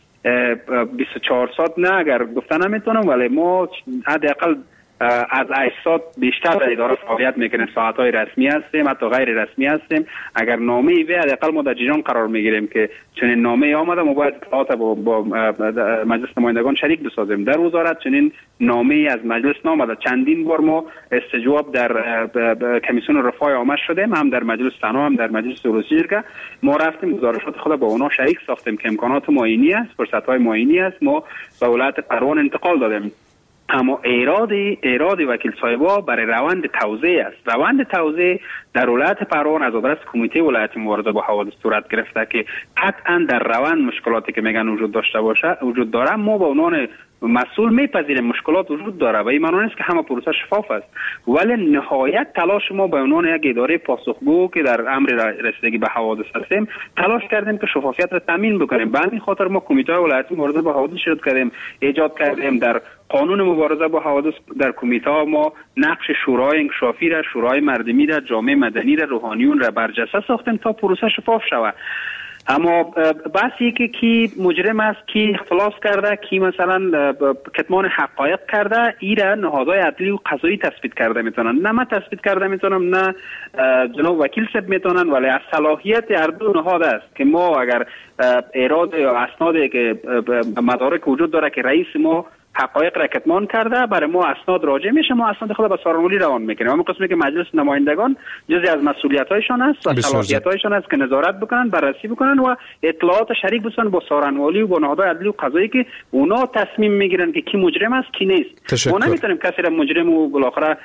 24 ساعت نه اگر گفتن نمیتونم، ولی ما حداقل از 8 ساعت بیشتر در اداره فعالیت میکنیم. ساعت‌های رسمی هستیم، حتی غیر رسمی هستیم. اگر نامه ای به حداقل ما در جریان قرار میگیریم که چنین نامه آمده، ما باید اطلاعات با مجلس نمایندگان شریک بسازیم. در وزارت چنین نامه ای از مجلس نامده. چندین بار ما استجواب در کمیسیون رفاه عامه شدیم، هم در مجلس تنها هم در مجلس ولوسی که ما رفتیم گزارشات خود با اونا شریک ساختیم که امکانات معینی است، فرصت‌های معینی است. ما به ولایت پروان انتقال دادیم. اما ایراد وکیل صاحبا برای روند توزیع است. روند توزیع در ولایت پروان از آدرس کمیته ولایتی مبارزه با حوادث صورت گرفته که قطعا در روند مشکلاتی که میگن وجود داره. ما به عنوان مسئول میپذیریم مشکلات وجود داره و این معنی نیست که همه پروسه شفاف است، ولی نهایت تلاش ما به عنوان یک اداره پاسخگو که در امر رسیدگی به حوادث هستیم تلاش کردیم که شفافیت را تامین بکنیم. به همین خاطر ما کمیته ولایتی مبارزه با حوادث ایجاد کردیم. در قانون مبارزه با حوادث در کمیته ما نقش شورای انکشافی را، شورای مردمی را، جامعه مدنی را، روحانیون را برجسته ساختیم تا پروسه شفاف شود. اما بحثی که کی مجرم است، کی اختلاس کرده، کی مثلا کتمان حقایق کرده، ایره نهادهای عدلی و قضایی تثبیت کرده میتونن. نه من تثبیت کرده میتونم، نه جناب وکیل صاحب میتونن، ولی از صلاحیت هر دو نهاد است که ما اگر ایراد یا اسنادی که مدارک وجود داره که رئیس ما حقایق را کتمان کرده، برای ما اسناد راجع میشه، ما اسناد خود به سارنولی روان میکنیم. اما قسمی که مجلس نمایندگان جزئی از مسئولیت‌هایشان است و صلاحیت‌هایشان است که نظارت بکنن، بررسی بکنن و اطلاعات شریک بسازن با سارنولی و با نهادهای عدلی و قضایی که اونا تصمیم میگیرن که کی مجرم است کی نیست. ما نمیتونیم کسی را مجرم و بالاخره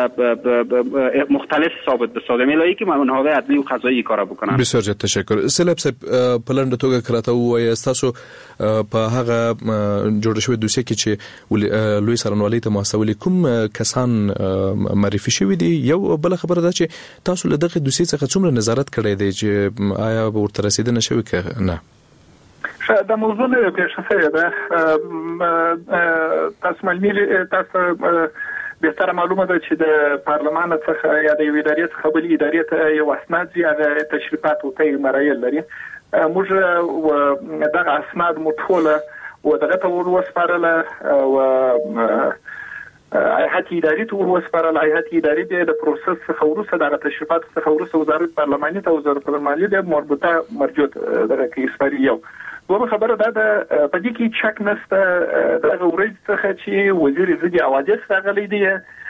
مختلف ثابت بسازیم الا که نهادهای عدلی و قضایی کار بکنن. بسیار تشکر. سلب صاحب پلان توګه کراته وایي تاسو په هغه جوړ شوی دوسیه کې چې لوی سرنوالي ته محسوبې کوم کسان معرفي شوی دي. یو بل خبره ده چې تاسو له دغه دوسیې څخه څومره نظارت کړی دی چې آیا ورته رسیدنه شوی که نه؟ د موضوع نه پیښه شوې ده. تاسو بهتره معلومه ده چې د پارلمان څخه یا د یوې ادارې څخه بلې ادارې ته یو اسناد زی هغه تشریفات او ته مراحل لري. موږ دغه اسناد مطوله و دغه ته وسپارله و هیئت اداري ته وسپارله. هیئت اداري د پروسس څخه وروسته دغه تشریفات څخه وروسته وزارت پارلماني ته وزارت پارلماني د مربوطه مرجع دغه کې سپاري. یو دوه خبره ده په دې کې چک نسته دغه ورځ څخه چې وزیر ضد حوادث راغلی دی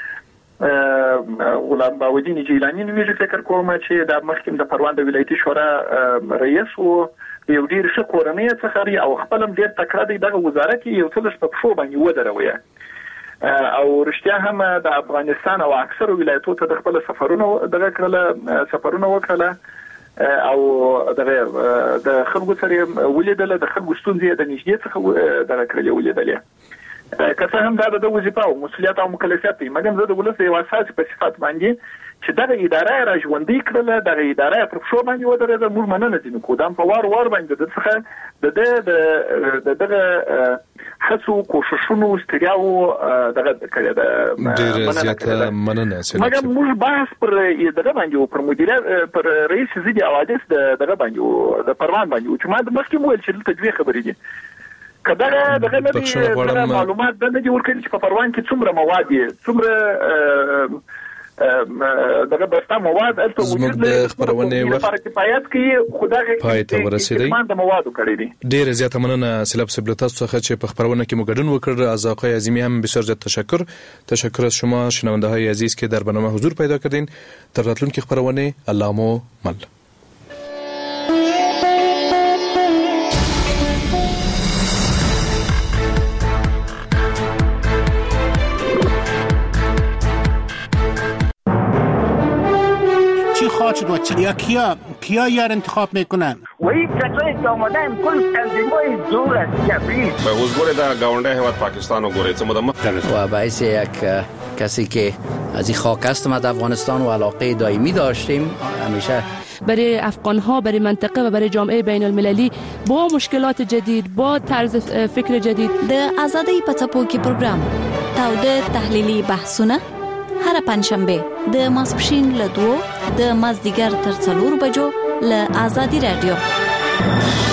غلام باودین جیلانی نومیږي. فکر کوم چې د مخکې د پروان د ولایتي شورا رئیس و یو ډیر ښه کورنۍ څخه او خپل ډیر تکړه دی. دغه وزارت یو څه په پښو باندې ودروي او رښتیا هم د افغانستان او اکثر ولایتونو ته د خپل سفرونو دغه سفرونه وکړه او د خلکو سره ولیدل، د خلکو ستونزې د نږدې څخه دغه کړلې ولیدلې. که څه هم دا د وظیفه او مسؤلیت او مکلفیت دی، مګر زه د ولس یو اساسي په صفت باندې چې دغه اداره را ژوندۍ کړله، دغه اداره پر پښو باندې ودرېده. موږ مننه ځینې کوو په وار باندې د څخه دغه هڅو کوششونو ستړیاو دغه کړی ده. ډېره زیاته مننه. مګر موږ بحث پر دغه باندې او پر مدیریت پر رئیس ضد حوادث دغه باندې د پروان باندې چې ما د مخکې ویل چې دلته دوه خبرې دي. کله دغه معلومات د نه ورکړي چې په پروان کې څومره مواد دي، څومره دغه بسته مواد الته وجود لري د خبرونه وخت کفایت کې خدای پای ته ورسېدی د موادو کړی دي. ډیر زیاته مننه سلاب سبلتاس څخه چې په خبرونه کې مګډون وکړ. از آقای عظیمی هم بسیار زیاد تشکر از شما شنونده های عزیز که در برنامه حضور پیدا کردین. در راتلونکي خبرونه علامو مل. یا کیا یار انتخاب میکنن و این کسایی که آمدن کل تنظیمای دور از جبریل به حضور در گاونده حیوات پاکستان و گوریت و باعث یک کسی که از این خاک هستم از افغانستان و علاقه دائمی داشتیم همیشه برای افغان‌ها، برای منطقه و برای جامعه بین المللی با مشکلات جدید، با طرز فکر جدید. د آزادۍ په څپو کې پروګرام تاوده تحلیلي بحثونه هر پنځشنبه د ماسپښین له 2 د مازدیګر تر 4 بجو له آزادي رادیو.